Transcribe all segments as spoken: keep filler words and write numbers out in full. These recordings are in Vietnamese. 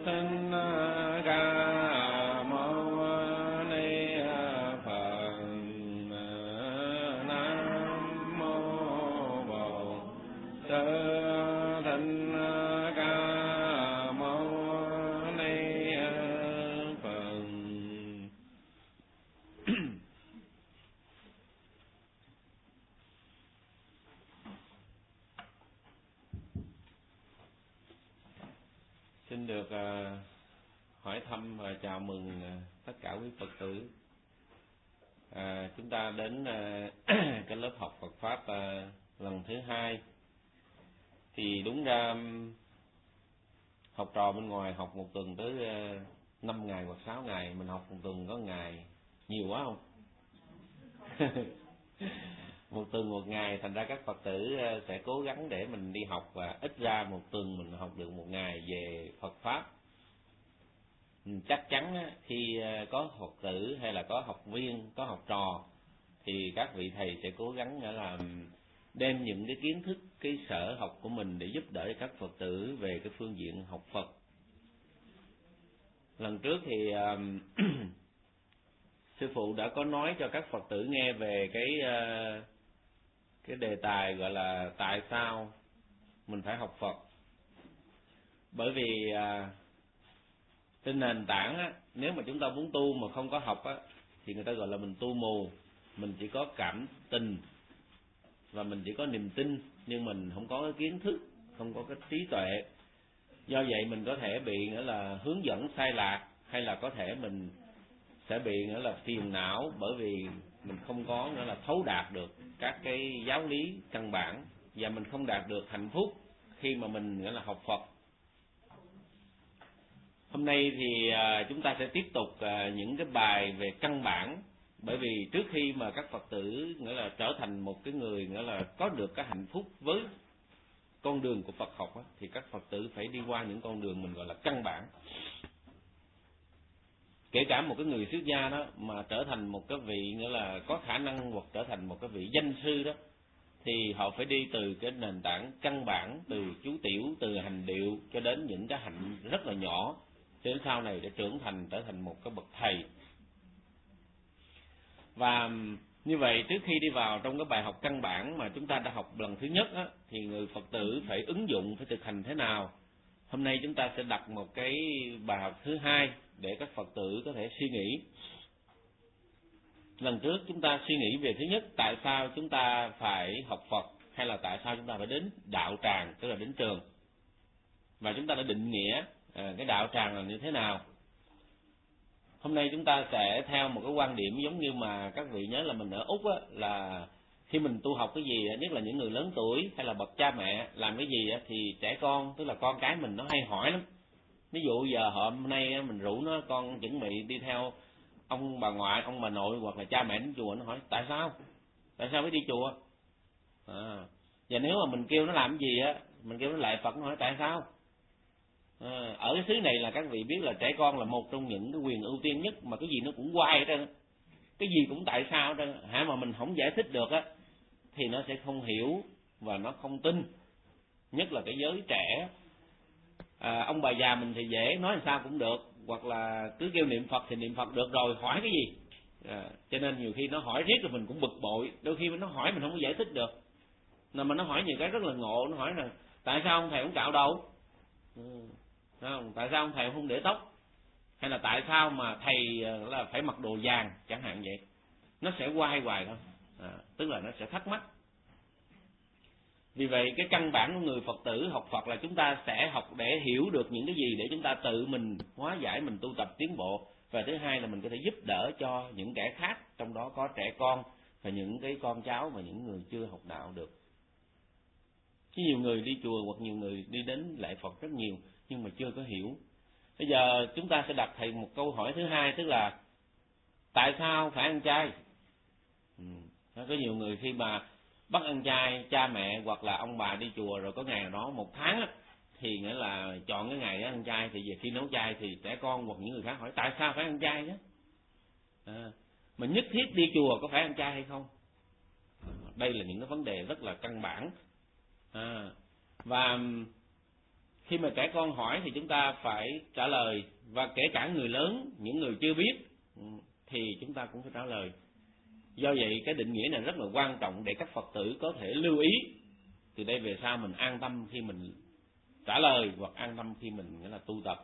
Thích Ca Mâu Ni Phật. Nam mô Bổn Sư Thích Ca Mâu Ni Phật. Xin được uh, hỏi thăm và chào mừng uh, tất cả quý Phật tử. Uh, chúng ta đến uh, cái lớp học Phật Pháp uh, lần thứ hai. Thì đúng ra um, học trò bên ngoài học một tuần tới uh, năm ngày hoặc sáu ngày, mình học một tuần có ngày, nhiều quá không? Một tuần một ngày, thành ra các Phật tử sẽ cố gắng để mình đi học, và ít ra một tuần mình học được một ngày về Phật Pháp. Chắc chắn khi có Phật tử hay là có học viên, có học trò, thì các vị thầy sẽ cố gắng là đem những cái kiến thức, cái sở học của mình để giúp đỡ các Phật tử về cái phương diện học Phật. Lần trước thì sư phụ đã có nói cho các Phật tử nghe về cái cái đề tài gọi là tại sao mình phải học Phật. Bởi vì à, trên nền tảng á, nếu mà chúng ta muốn tu mà không có học á, thì người ta gọi là mình tu mù. Mình chỉ có cảm tình và mình chỉ có niềm tin, nhưng mình không có cái kiến thức, không có cái trí tuệ. Do vậy mình có thể bị nghĩa là hướng dẫn sai lạc, hay là có thể mình sẽ bị nghĩa là phiền não, bởi vì mình không có nghĩa là thấu đạt được các cái giáo lý căn bản, và mình không đạt được hạnh phúc khi mà mình nghĩa là học Phật. Hôm nay thì chúng ta sẽ tiếp tục những cái bài về căn bản. Bởi vì trước khi mà các Phật tử nghĩa là trở thành một cái người nghĩa là có được cái hạnh phúc với con đường của Phật học á, thì các Phật tử phải đi qua những con đường mình gọi là căn bản. Kể cả một cái người xuất gia đó mà trở thành một cái vị nghĩa là có khả năng, hoặc trở thành một cái vị danh sư đó, thì họ phải đi từ cái nền tảng căn bản, từ chú tiểu, từ hành điệu cho đến những cái hạnh rất là nhỏ, cho đến sau này để trưởng thành trở thành một cái bậc thầy. Và như vậy, trước khi đi vào trong cái bài học căn bản mà chúng ta đã học lần thứ nhất á, thì người Phật tử phải ứng dụng, phải thực hành thế nào. Hôm nay chúng ta sẽ đặt một cái bài học thứ hai để các Phật tử có thể suy nghĩ. Lần trước chúng ta suy nghĩ về thứ nhất, tại sao chúng ta phải học Phật, hay là tại sao chúng ta phải đến đạo tràng, tức là đến trường. Và chúng ta đã định nghĩa à, cái đạo tràng là như thế nào. Hôm nay chúng ta sẽ theo một cái quan điểm giống như mà các vị nhớ là mình ở Úc á, là khi mình tu học cái gì, nhất là những người lớn tuổi hay là bậc cha mẹ làm cái gì thì trẻ con, tức là con cái mình nó hay hỏi lắm. Ví dụ giờ hôm nay mình rủ nó, con chuẩn bị đi theo ông bà ngoại, ông bà nội hoặc là cha mẹ đến chùa, nó hỏi tại sao? Tại sao phải đi chùa? À, và nếu mà mình kêu nó làm cái gì á, mình kêu nó lại Phật, nó hỏi tại sao? À, ở cái xứ này là các vị biết là trẻ con là một trong những cái quyền ưu tiên nhất, mà cái gì nó cũng quay hết trơn, cái gì cũng tại sao hết trơn. Hả, mà mình không giải thích được á thì nó sẽ không hiểu và nó không tin. Nhất là cái giới trẻ, à, ông bà già mình thì dễ nói làm sao cũng được, hoặc là cứ kêu niệm Phật thì niệm Phật được rồi, hỏi cái gì. À, cho nên nhiều khi nó hỏi riết rồi mình cũng bực bội. Đôi khi nó hỏi mình không có giải thích được, mà nó hỏi nhiều cái rất là ngộ. Nó hỏi là tại sao ông thầy không cạo đầu? Ừ. Không? Tại sao ông thầy không để tóc? Hay là tại sao mà thầy là phải mặc đồ vàng chẳng hạn vậy. Nó sẽ quay hoài thôi, à, tức là nó sẽ thắc mắc. Vì vậy cái căn bản của người Phật tử học Phật là chúng ta sẽ học để hiểu được những cái gì để chúng ta tự mình hóa giải, mình tu tập tiến bộ. Và thứ hai là mình có thể giúp đỡ cho những kẻ khác, trong đó có trẻ con và những cái con cháu và những người chưa học đạo được. Chứ nhiều người đi chùa hoặc nhiều người đi đến lạy Phật rất nhiều nhưng mà chưa có hiểu. Bây giờ chúng ta sẽ đặt thầy một câu hỏi thứ hai, tức là tại sao phải ăn chay? Ừ. Có nhiều người khi mà bắt ăn chay, cha mẹ hoặc là ông bà đi chùa rồi có ngày nào đó một tháng á, thì nghĩa là chọn cái ngày đó ăn chay, thì về khi nấu chay thì trẻ con hoặc những người khác hỏi tại sao phải ăn chay đó? À, mà nhất thiết đi chùa có phải ăn chay hay không? À, đây là những cái vấn đề rất là căn bản. À, và khi mà trẻ con hỏi thì chúng ta phải trả lời, và kể cả người lớn, những người chưa biết thì chúng ta cũng phải trả lời. Do vậy cái định nghĩa này rất là quan trọng để các Phật tử có thể lưu ý, từ đây về sau mình an tâm khi mình trả lời hoặc an tâm khi mình nghĩa là tu tập.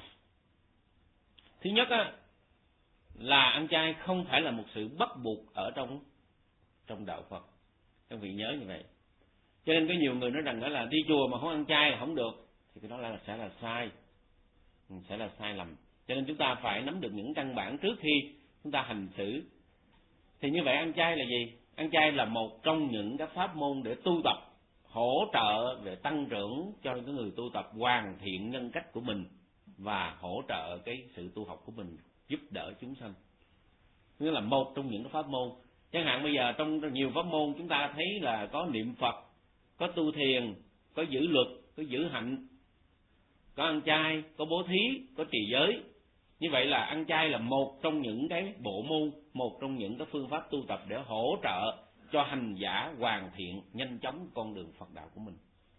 Thứ nhất á, là ăn chay không phải là một sự bắt buộc ở trong trong đạo Phật. Các vị nhớ như vậy. Cho nên có nhiều người nói rằng đó là đi chùa mà không ăn chay là không được, thì cái đó là sẽ là sai, sẽ là sai lầm. Cho nên chúng ta phải nắm được những căn bản trước khi chúng ta hành xử. Thì như vậy ăn chay là gì? Ăn chay là một trong những các pháp môn để tu tập, hỗ trợ về tăng trưởng cho những người tu tập hoàn thiện nhân cách của mình và hỗ trợ cái sự tu học của mình, giúp đỡ chúng sanh. Nghĩa là một trong những cái pháp môn. Chẳng hạn bây giờ trong nhiều pháp môn chúng ta thấy là có niệm Phật, có tu thiền, có giữ luật, có giữ hạnh, có ăn chay, có bố thí, có trì giới. Như vậy là ăn chay là một trong những cái bộ môn, một trong những cái phương pháp tu tập để hỗ trợ cho hành giả hoàn thiện nhanh chóng con đường Phật đạo của mình.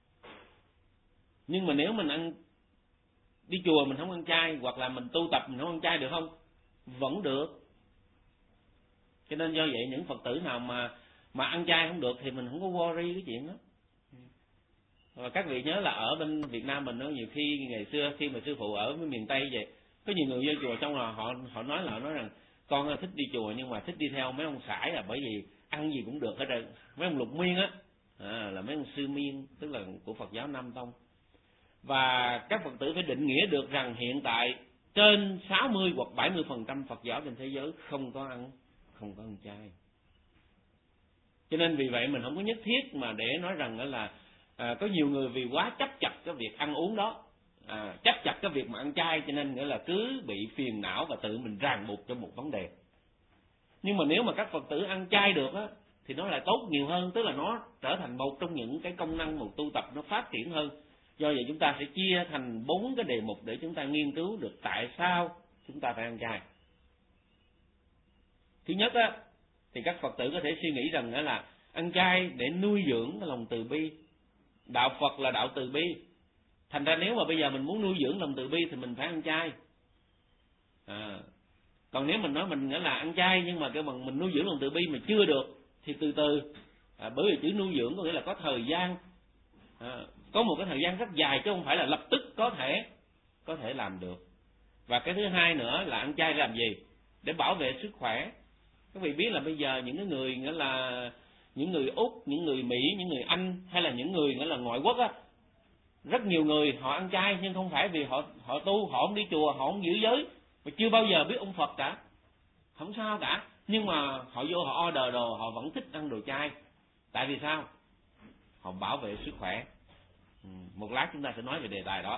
Nhưng mà nếu mình ăn đi chùa mình không ăn chay, hoặc là mình tu tập mình không ăn chay được không? Vẫn được. Cho nên do vậy những Phật tử nào mà mà ăn chay không được thì mình không có worry cái chuyện đó. Và các vị nhớ là ở bên Việt Nam mình đó, nhiều khi ngày xưa khi mà sư phụ ở miền Tây vậy, có nhiều người vô chùa xong là họ họ nói là nói rằng con thích đi chùa nhưng mà thích đi theo mấy ông sải, là bởi vì ăn gì cũng được hết rồi. Mấy ông Lục Miên á, à, là mấy ông Sư Miên, tức là của Phật giáo Nam Tông. Và các Phật tử phải định nghĩa được rằng hiện tại trên sáu mươi hoặc bảy mươi phần trăm Phật giáo trên thế giới không có ăn không có ăn chay. Cho nên vì vậy mình không có nhất thiết mà để nói rằng đó là à, có nhiều người vì quá chấp chặt cái việc ăn uống đó, à, chấp chặt cái việc mà ăn chay, cho nên nghĩa là cứ bị phiền não và tự mình ràng buộc cho một vấn đề. Nhưng mà nếu mà các Phật tử ăn chay được á, thì nó lại tốt nhiều hơn, tức là nó trở thành một trong những cái công năng một tu tập nó phát triển hơn. Do vậy chúng ta sẽ chia thành bốn cái đề mục để chúng ta nghiên cứu được tại sao chúng ta phải ăn chay. Thứ nhất á, thì các Phật tử có thể suy nghĩ rằng đó là ăn chay để nuôi dưỡng cái lòng từ bi. Đạo Phật là đạo từ bi. Thành ra nếu mà bây giờ mình muốn nuôi dưỡng lòng từ bi thì mình phải ăn chay. À, còn nếu mình nói mình nghĩa là ăn chay nhưng mà cái bằng mình nuôi dưỡng lòng từ bi mà chưa được thì từ từ. À, bởi vì chữ nuôi dưỡng có nghĩa là có thời gian, à, có một cái thời gian rất dài chứ không phải là lập tức có thể có thể làm được. Và cái thứ hai nữa là ăn chay làm gì? Để bảo vệ sức khỏe. Các vị biết là bây giờ những cái người nghĩa là những người Úc, những người Mỹ, những người Anh hay là những người nghĩa là ngoại quốc á, rất nhiều người họ ăn chay nhưng không phải vì họ họ tu, họ không đi chùa, họ không giữ giới, mà chưa bao giờ biết ông Phật cả, không sao cả, nhưng mà họ vô họ order đồ, họ vẫn thích ăn đồ chay. Tại vì sao? Họ bảo vệ sức khỏe. Một lát chúng ta sẽ nói về đề tài đó.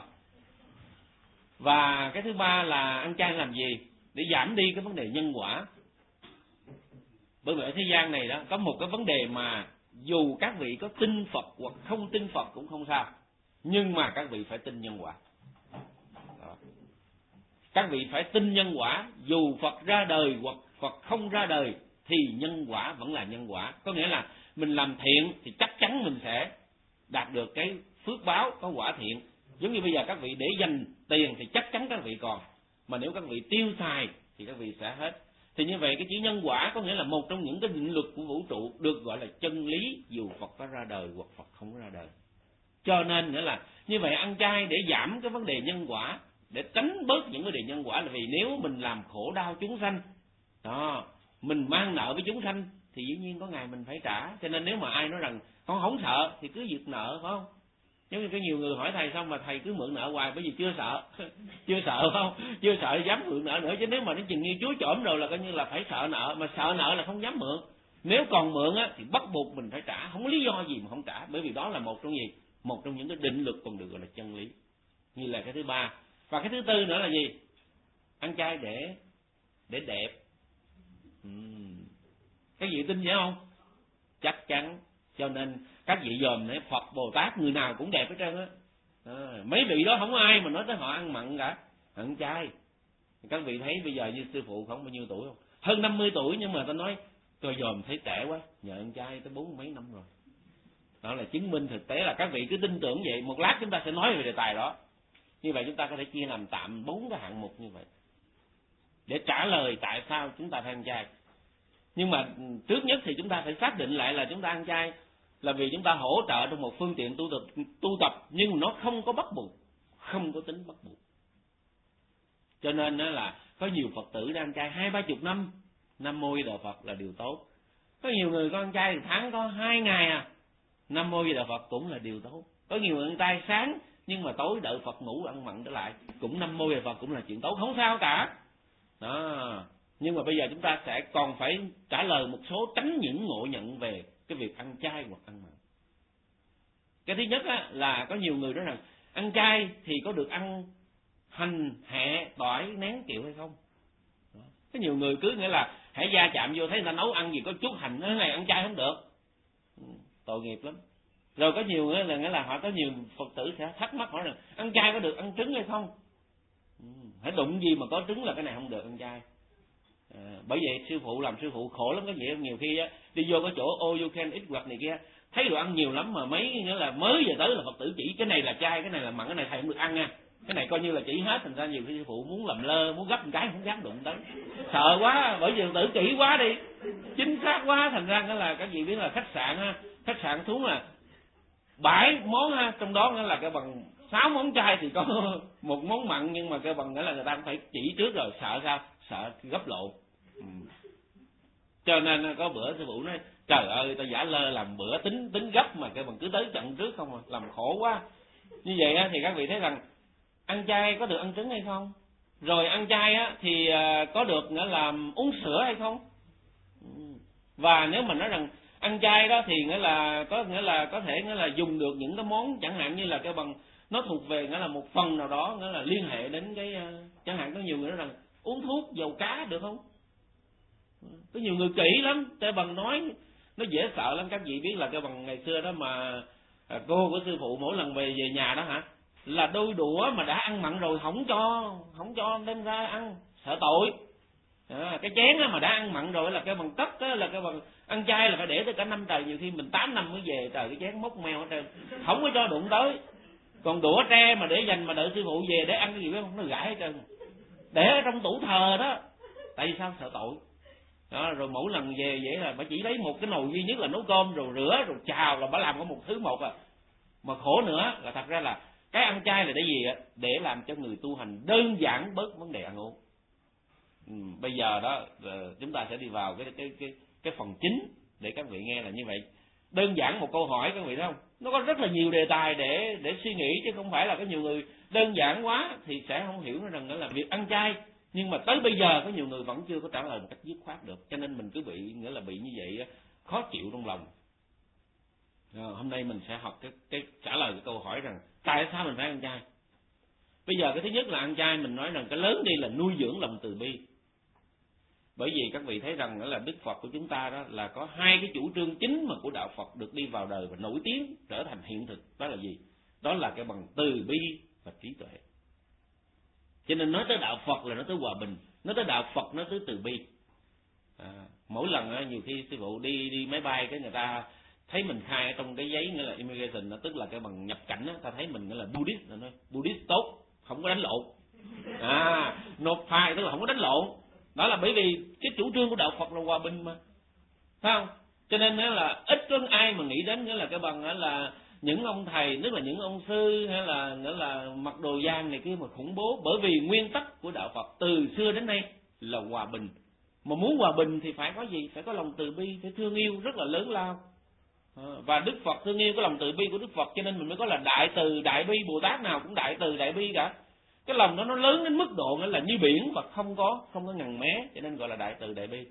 Và cái thứ ba là ăn chay làm gì? Để giảm đi cái vấn đề nhân quả. Bởi vì ở thế gian này đó có một cái vấn đề mà dù các vị có tin Phật hoặc không tin Phật cũng không sao, nhưng mà các vị phải tin nhân quả. Đó. Các vị phải tin nhân quả, dù Phật ra đời hoặc Phật không ra đời thì nhân quả vẫn là nhân quả. Có nghĩa là mình làm thiện thì chắc chắn mình sẽ đạt được cái phước báo, có quả thiện. Giống như bây giờ các vị để dành tiền thì chắc chắn các vị còn, mà nếu các vị tiêu xài thì các vị sẽ hết. Thì như vậy cái chữ nhân quả có nghĩa là một trong những cái định luật của vũ trụ được gọi là chân lý, dù Phật có ra đời hoặc Phật không có ra đời. Cho nên nữa là như vậy ăn chay để giảm cái vấn đề nhân quả, để tránh bớt những vấn đề nhân quả, là vì nếu mình làm khổ đau chúng sanh đó, mình mang nợ với chúng sanh thì dĩ nhiên có ngày mình phải trả. Cho nên nếu mà ai nói rằng con không sợ thì cứ việc nợ, phải không? Giống như có nhiều người hỏi thầy xong mà thầy cứ mượn nợ hoài, bởi vì chưa sợ chưa sợ phải không, chưa sợ dám mượn nợ nữa. Chứ nếu mà nó chừng như chúa trộm rồi là coi như là phải sợ nợ, mà sợ nợ là không dám mượn. Nếu còn mượn á thì bắt buộc mình phải trả, không có lý do gì mà không trả, bởi vì đó là một trong gì một trong những cái định luật còn được gọi là chân lý, như là cái thứ ba. Và cái thứ tư nữa là gì? Ăn chay để để đẹp. uhm. Các vị tin vậy không? Chắc chắn. Cho nên các vị dòm này, Phật Bồ Tát người nào cũng đẹp hết trơn á. À, mấy vị đó không có ai mà nói tới họ ăn mặn cả, ăn chay. Các vị thấy bây giờ như sư phụ không bao nhiêu tuổi không? Hơn năm mươi tuổi nhưng mà ta nói tôi dòm thấy trẻ quá, nhờ ăn chay tới bốn mấy năm rồi. Đó là chứng minh thực tế là các vị cứ tin tưởng vậy. Một lát chúng ta sẽ nói về đề tài đó. Như vậy chúng ta có thể chia làm tạm bốn cái hạng mục như vậy để trả lời tại sao chúng ta phải ăn chay. Nhưng mà trước nhất thì chúng ta phải xác định lại là chúng ta ăn chay là vì chúng ta hỗ trợ trong một phương tiện tu tập, tu tập nhưng nó không có bắt buộc, không có tính bắt buộc. Cho nên đó là có nhiều Phật tử đang ăn chay hai ba chục năm, Nam Mô Di Đà Phật là điều tốt. Có nhiều người có ăn chay tháng có hai ngày à, Nam Mô Di Đà Phật cũng là điều tốt. Có nhiều người ăn chay sáng nhưng mà tối đợi Phật ngủ ăn mặn trở lại, cũng Nam Mô Di Đà Phật cũng là chuyện tốt, không sao cả. Đó. Nhưng mà bây giờ chúng ta sẽ còn phải trả lời một số tránh những ngộ nhận về cái việc ăn chay hoặc ăn mặn. Cái thứ nhất á, là có nhiều người nói rằng ăn chay thì có được ăn hành, hẹ, tỏi, nén, kiệu hay không? Đó. Có nhiều người cứ nghĩa là hãy gia chạm vô thấy người ta nấu ăn gì có chút hành, cái này ăn chay không được. Tội nghiệp lắm. Rồi có nhiều người là nghĩa là họ có nhiều Phật tử sẽ thắc mắc hỏi rằng ăn chay có được ăn trứng hay không? Hãy đụng gì mà có trứng là cái này không được ăn chay. À, bởi vậy sư phụ làm sư phụ khổ lắm. Cái gì nhiều khi á, đi vô cái chỗ all you can eat hoặc này kia thấy đồ ăn nhiều lắm mà mấy nghĩa là mới về tới là Phật tử chỉ cái này là chay, cái này là mặn, cái này thầy không được ăn nha, cái này coi như là chỉ hết. Thành ra nhiều khi sư phụ muốn làm lơ, muốn gấp một cái không dám đụng tới, sợ quá. Bởi vì Phật tử kỹ quá đi, chính xác quá, thành ra cái là các vị biết là khách sạn ha, khách sạn xuống là bảy món ha, trong đó nghĩa là cái bằng sáu món chay thì có một món mặn, nhưng mà cái bằng nghĩa là người ta cũng phải chỉ trước rồi, sợ sao, sợ gấp lộn. Ừ. Cho nên có bữa sư phụ nói trời ơi tao giả lơ làm bữa tính tính gấp mà cái bằng cứ tới trận trước không à, làm khổ quá. Như vậy á, thì các vị thấy rằng ăn chay có được ăn trứng hay không, rồi ăn chay á, thì có được nghĩa là uống sữa hay không. Và nếu mà nói rằng ăn chay đó thì nghĩa là có nghĩa là có thể nghĩa là dùng được những cái món chẳng hạn như là cái bằng nó thuộc về nghĩa là một phần nào đó nghĩa là liên hệ đến cái chẳng hạn có nhiều người nói rằng uống thuốc dầu cá được không. Có nhiều người kỹ lắm, cái bằng nói nó dễ sợ lắm. Các vị biết là cái bằng ngày xưa đó mà cô của sư phụ mỗi lần về về nhà đó hả, là đôi đũa mà đã ăn mặn rồi không cho không cho đem ra ăn, sợ tội. À, cái chén á mà đã ăn mặn rồi là cái bằng cất á, là cái bằng ăn chay là phải để tới cả năm trời, nhiều khi mình tám năm mới về, trời cái chén mốc meo hết trơn, không có cho đụng tới. Còn đũa tre mà để dành mà đợi sư phụ về để ăn cái gì biết không, nó gãi hết trơn, để ở trong tủ thờ đó. Tại vì sao? Sợ tội. Đó, rồi mỗi lần về vậy là bà chỉ lấy một cái nồi duy nhất là nấu cơm rồi rửa rồi chào là bà làm có một thứ một à. Mà khổ nữa là thật ra là cái ăn chay là để gì ạ? Để làm cho người tu hành đơn giản bớt vấn đề ăn uống. Ừ, bây giờ đó chúng ta sẽ đi vào cái cái cái cái phần chính để các vị nghe là như vậy. Đơn giản một câu hỏi các vị thấy không? Nó có rất là nhiều đề tài để để suy nghĩ, chứ không phải là có nhiều người đơn giản quá thì sẽ không hiểu rằng đó là việc ăn chay. Nhưng mà tới bây giờ có nhiều người vẫn chưa có trả lời một cách dứt khoát được, cho nên mình cứ bị nghĩa là bị như vậy khó chịu trong lòng. À, hôm nay mình sẽ học cái cái trả lời cái câu hỏi rằng tại sao mình phải ăn chay. Bây giờ cái thứ nhất là ăn chay mình nói rằng cái lớn đi là nuôi dưỡng lòng từ bi. Bởi vì các vị thấy rằng đó là Đức Phật của chúng ta đó là có hai cái chủ trương chính mà của đạo Phật được đi vào đời và nổi tiếng trở thành hiện thực, đó là gì? Đó là cái bằng từ bi và trí tuệ. Cho nên nói tới đạo Phật là nói tới hòa bình, nói tới đạo Phật nói tới từ bi. À, mỗi lần á, nhiều khi sư phụ đi đi máy bay cái người ta thấy mình khai ở trong cái giấy nghĩa là immigration, nó tức là cái bằng nhập cảnh á, ta thấy mình nghĩa là Buddhist, là nói Buddhist tốt, không có đánh lộn. À, nộp phai tức là không có đánh lộn. Đó là bởi vì cái chủ trương của đạo Phật là hòa bình mà, phải không? Cho nên là ít có ai mà nghĩ đến nghĩa là cái bằng là những ông thầy, tức là những ông sư hay là nghĩa là mặc đồ vàng này kia mà khủng bố. Bởi vì nguyên tắc của đạo Phật từ xưa đến nay là hòa bình. Mà muốn hòa bình thì phải có gì? Phải có lòng từ bi, phải thương yêu rất là lớn lao. Và Đức Phật thương yêu cái lòng từ bi của Đức Phật, cho nên mình mới có là đại từ đại bi. Bồ Tát nào cũng đại từ đại bi cả. Cái lòng đó nó lớn đến mức độ là như biển và không có không có ngần mé, cho nên gọi là đại từ đại bi.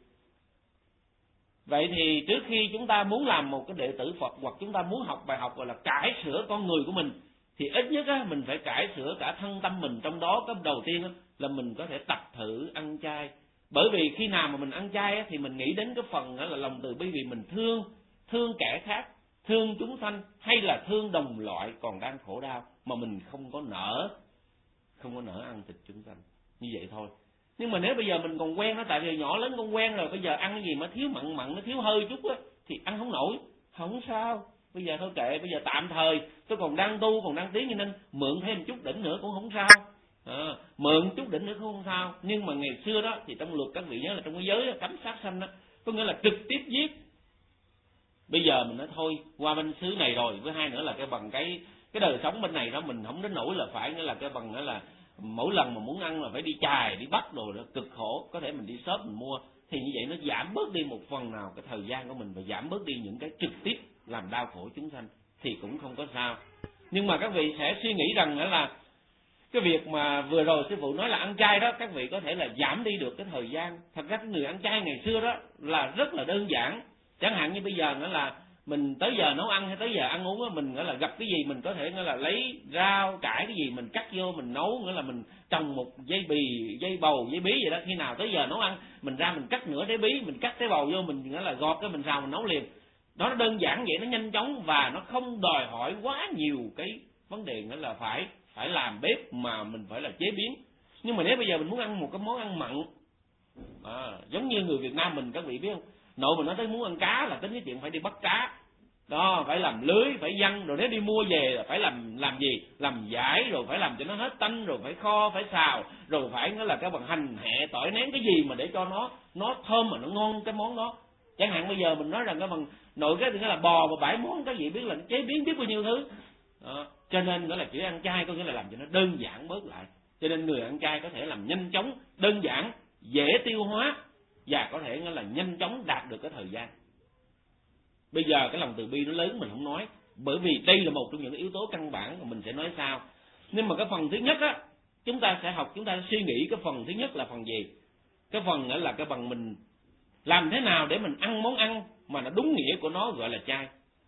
Vậy thì trước khi chúng ta muốn làm một cái đệ tử Phật, hoặc chúng ta muốn học bài học gọi là cải sửa con người của mình, thì ít nhất á, mình phải cải sửa cả thân tâm mình. Trong đó cái đầu tiên á, là mình có thể tập thử ăn chay. Bởi vì khi nào mà mình ăn chay á, thì mình nghĩ đến cái phần là lòng từ bi, vì mình thương thương kẻ khác, thương chúng sanh, hay là thương đồng loại còn đang khổ đau mà mình không có nỡ không có nỡ ăn thịt chúng sanh. Như vậy thôi. Nhưng mà nếu bây giờ mình còn quen nó, tại vì nhỏ lớn con quen rồi, bây giờ ăn cái gì mà thiếu mặn mặn, nó thiếu hơi chút á, thì ăn không nổi. Không sao, bây giờ thôi kệ, bây giờ tạm thời tôi còn đang tu, còn đang tiến, cho nên mượn thêm một chút đỉnh nữa cũng không sao. À, mượn chút đỉnh nữa cũng không sao. Nhưng mà ngày xưa đó thì trong luật các vị nhớ là trong cái giới đó, cấm sát sanh đó, có nghĩa là trực tiếp giết. Bây giờ mình nói thôi qua bên xứ này rồi, với hai nữa là cái bằng cái cái đời sống bên này đó mình không đến nỗi là phải, nghĩa là cái bằng nữa là mỗi lần mà muốn ăn là phải đi chài đi bắt đồ đó, cực khổ. Có thể mình đi shop mình mua, thì như vậy nó giảm bớt đi một phần nào cái thời gian của mình và giảm bớt đi những cái trực tiếp làm đau khổ chúng sanh thì cũng không có sao. Nhưng mà các vị sẽ suy nghĩ rằng là cái việc mà vừa rồi sư phụ nói là ăn chay đó, các vị có thể là giảm đi được cái thời gian. Thật ra cái người ăn chay ngày xưa đó là rất là đơn giản. Chẳng hạn như bây giờ nữa là mình tới giờ nấu ăn hay tới giờ ăn uống á, mình nghĩa là gặp cái gì mình có thể nghĩa là lấy rau cải cái gì mình cắt vô mình nấu, nghĩa là mình trồng một dây bì, dây bầu, dây bí vậy đó. Khi nào tới giờ nấu ăn mình ra mình cắt nửa trái bí, mình cắt trái bầu vô, mình nghĩa là gọt cái mình xào mình nấu liền. Đó nó đơn giản vậy, nó nhanh chóng và nó không đòi hỏi quá nhiều cái vấn đề nữa là phải phải làm bếp mà mình phải là chế biến. Nhưng mà nếu bây giờ mình muốn ăn một cái món ăn mặn, à, giống như người Việt Nam mình các vị biết không, nội mình nói tới muốn ăn cá là tính cái chuyện phải đi bắt cá đó, phải làm lưới, phải văng, rồi nếu đi mua về là phải làm làm gì, làm giải, rồi phải làm cho nó hết tanh, rồi phải kho, phải xào, rồi phải nó là cái bằng hành hẹ tỏi nén cái gì mà để cho nó nó thơm mà nó ngon cái món đó. Chẳng hạn bây giờ mình nói rằng cái bằng nội cái nghĩa là bò và bảy món, các vị biết là chế biến biết bao nhiêu thứ đó. Cho nên đó là chỉ ăn chay có nghĩa là làm cho nó đơn giản bớt lại. Cho nên người ăn chay có thể làm nhanh chóng, đơn giản, dễ tiêu hóa và có thể là nhanh chóng đạt được cái thời gian. Bây giờ cái lòng từ bi nó lớn mình không nói, bởi vì đây là một trong những yếu tố căn bản mà mình sẽ nói sau. Nhưng mà cái phần thứ nhất á, chúng ta sẽ học, chúng ta sẽ suy nghĩ cái phần thứ nhất là phần gì? Cái phần nữa là cái bằng mình làm thế nào để mình ăn món ăn mà nó đúng nghĩa của nó gọi là chay.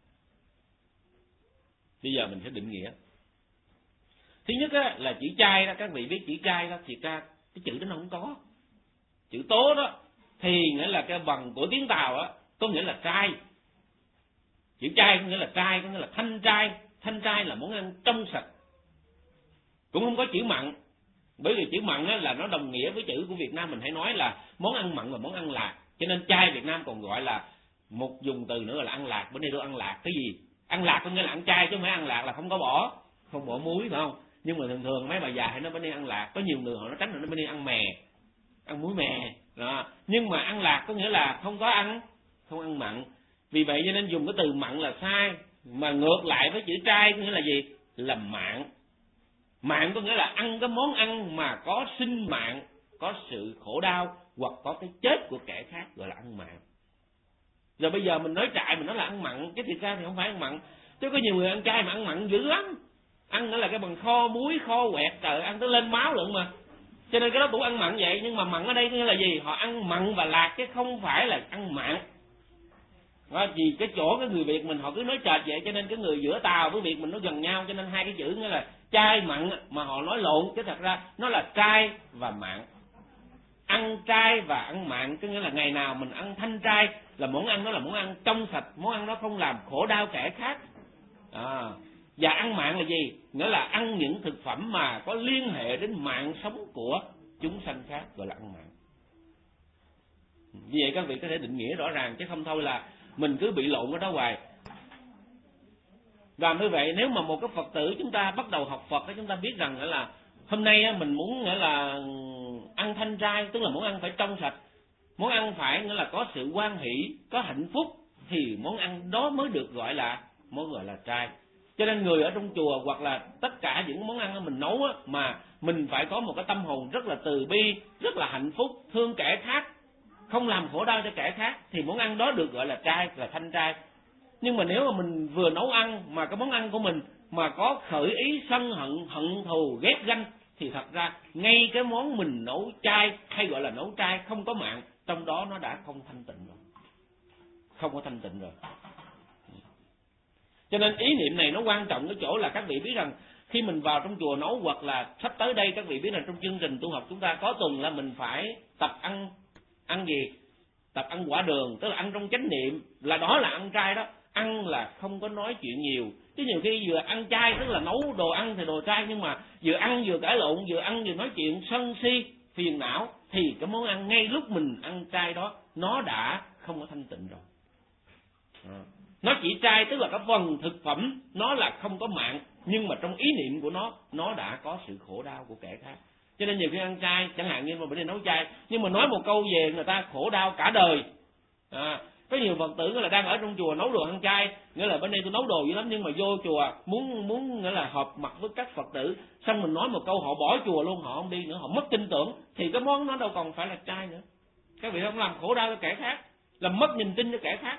Bây giờ mình sẽ định nghĩa. Thứ nhất á, là chữ chay đó, các vị biết chữ chay đó, thiệt ra cái chữ đó nó không có. Chữ tố đó thì nghĩa là cái bằng của tiếng Tàu á, có nghĩa là trai. Chữ chay có nghĩa là trai, có nghĩa là thanh trai. Thanh trai là món ăn trong sạch. Cũng không có chữ mặn. Bởi vì chữ mặn á, là nó đồng nghĩa với chữ của Việt Nam mình hay nói là món ăn mặn và món ăn lạc. Cho nên chay Việt Nam còn gọi là một dùng từ nữa là ăn lạc. Bữa nay tôi ăn lạc cái gì? Ăn lạc có nghĩa là ăn chay, chứ không phải ăn lạc là không có bỏ, không bỏ muối phải không? Nhưng mà thường thường mấy bà già hay nó bữa nay ăn lạc, có nhiều người họ nó tránh rồi nó bữa nay ăn mè, ăn muối mè đó. Nhưng mà ăn lạc có nghĩa là không có ăn, không ăn mặn. Vì vậy cho nên dùng cái từ mặn là sai, mà ngược lại với chữ trai có nghĩa là gì? Là mạn. Mạn có nghĩa là ăn cái món ăn mà có sinh mạng, có sự khổ đau hoặc có cái chết của kẻ khác, gọi là ăn mặn. Rồi bây giờ mình nói trại mình nói là ăn mặn, chứ thiệt ra thì không phải ăn mặn. Chứ có nhiều người ăn chay mà ăn mặn dữ lắm. Ăn nữa là cái bằng kho muối, kho quẹt, trời ăn tới lên máu lận mà. Cho nên cái đó cũng ăn mặn vậy. Nhưng mà mặn ở đây nghĩa là gì? Họ ăn mặn và lạc chứ không phải là ăn mặn. Đó, vì cái chỗ cái người Việt mình họ cứ nói chệch vậy, cho nên cái người giữa Tàu với Việt mình nó gần nhau, cho nên hai cái chữ nghĩa là chay mặn mà họ nói lộn, chứ thật ra nó là trai và mặn. Ăn trai và ăn mặn có nghĩa là ngày nào mình ăn thanh trai là món ăn đó là món ăn trong sạch, món ăn đó không làm khổ đau kẻ khác. À, và ăn mặn là gì? Nghĩa là ăn những thực phẩm mà có liên hệ đến mạng sống của chúng sanh khác, gọi là ăn mặn. Vì vậy các vị có thể định nghĩa rõ ràng, chứ không thôi là mình cứ bị lộn ở đó hoài. Và như vậy nếu mà một cái Phật tử chúng ta bắt đầu học Phật, chúng ta biết rằng là hôm nay mình muốn nghĩa là ăn thanh trai, tức là món ăn phải trong sạch, món ăn phải nghĩa là có sự hoan hỷ, có hạnh phúc, thì món ăn đó mới được gọi là mới gọi là trai. Cho nên người ở trong chùa hoặc là tất cả những món ăn mình nấu á, mà mình phải có một cái tâm hồn rất là từ bi, rất là hạnh phúc, thương kẻ khác, không làm khổ đau cho kẻ khác, thì món ăn đó được gọi là trai, là thanh trai. Nhưng mà nếu mà mình vừa nấu ăn mà cái món ăn của mình mà có khởi ý sân hận, hận thù, ghét ganh, thì thật ra ngay cái món mình nấu chay hay gọi là nấu trai không có mặn, trong đó nó đã không thanh tịnh rồi, không có thanh tịnh rồi. Cho nên ý niệm này nó quan trọng cái chỗ là các vị biết rằng khi mình vào trong chùa nấu, hoặc là sắp tới đây các vị biết rằng trong chương trình tu học chúng ta có tuần là mình phải tập ăn ăn gì? Tập ăn quả đường, tức là ăn trong chánh niệm, là đó là ăn chay đó. Ăn là không có nói chuyện nhiều. Chứ nhiều khi vừa ăn chay tức là nấu đồ ăn thì đồ chay, nhưng mà vừa ăn vừa cãi lộn, vừa ăn vừa nói chuyện sân si, phiền não, thì cái món ăn ngay lúc mình ăn chay đó nó đã không có thanh tịnh rồi. À. Nó chỉ trai tức là cái phần thực phẩm nó là không có mạng, nhưng mà trong ý niệm của nó, nó đã có sự khổ đau của kẻ khác. Cho nên nhiều khi ăn chay, chẳng hạn như mà bữa nay nấu chay, nhưng mà nói một câu về người ta khổ đau cả đời. À, có nhiều Phật tử là đang ở trong chùa nấu đồ ăn chay, nghĩa là bên đây tôi nấu đồ dữ lắm, nhưng mà vô chùa muốn muốn nghĩa là họp mặt với các Phật tử, xong mình nói một câu họ bỏ chùa luôn, họ không đi nữa, họ mất tin tưởng, thì cái món nó đâu còn phải là chay nữa. Các vị không làm khổ đau cho kẻ khác, làm mất niềm tin cho kẻ khác,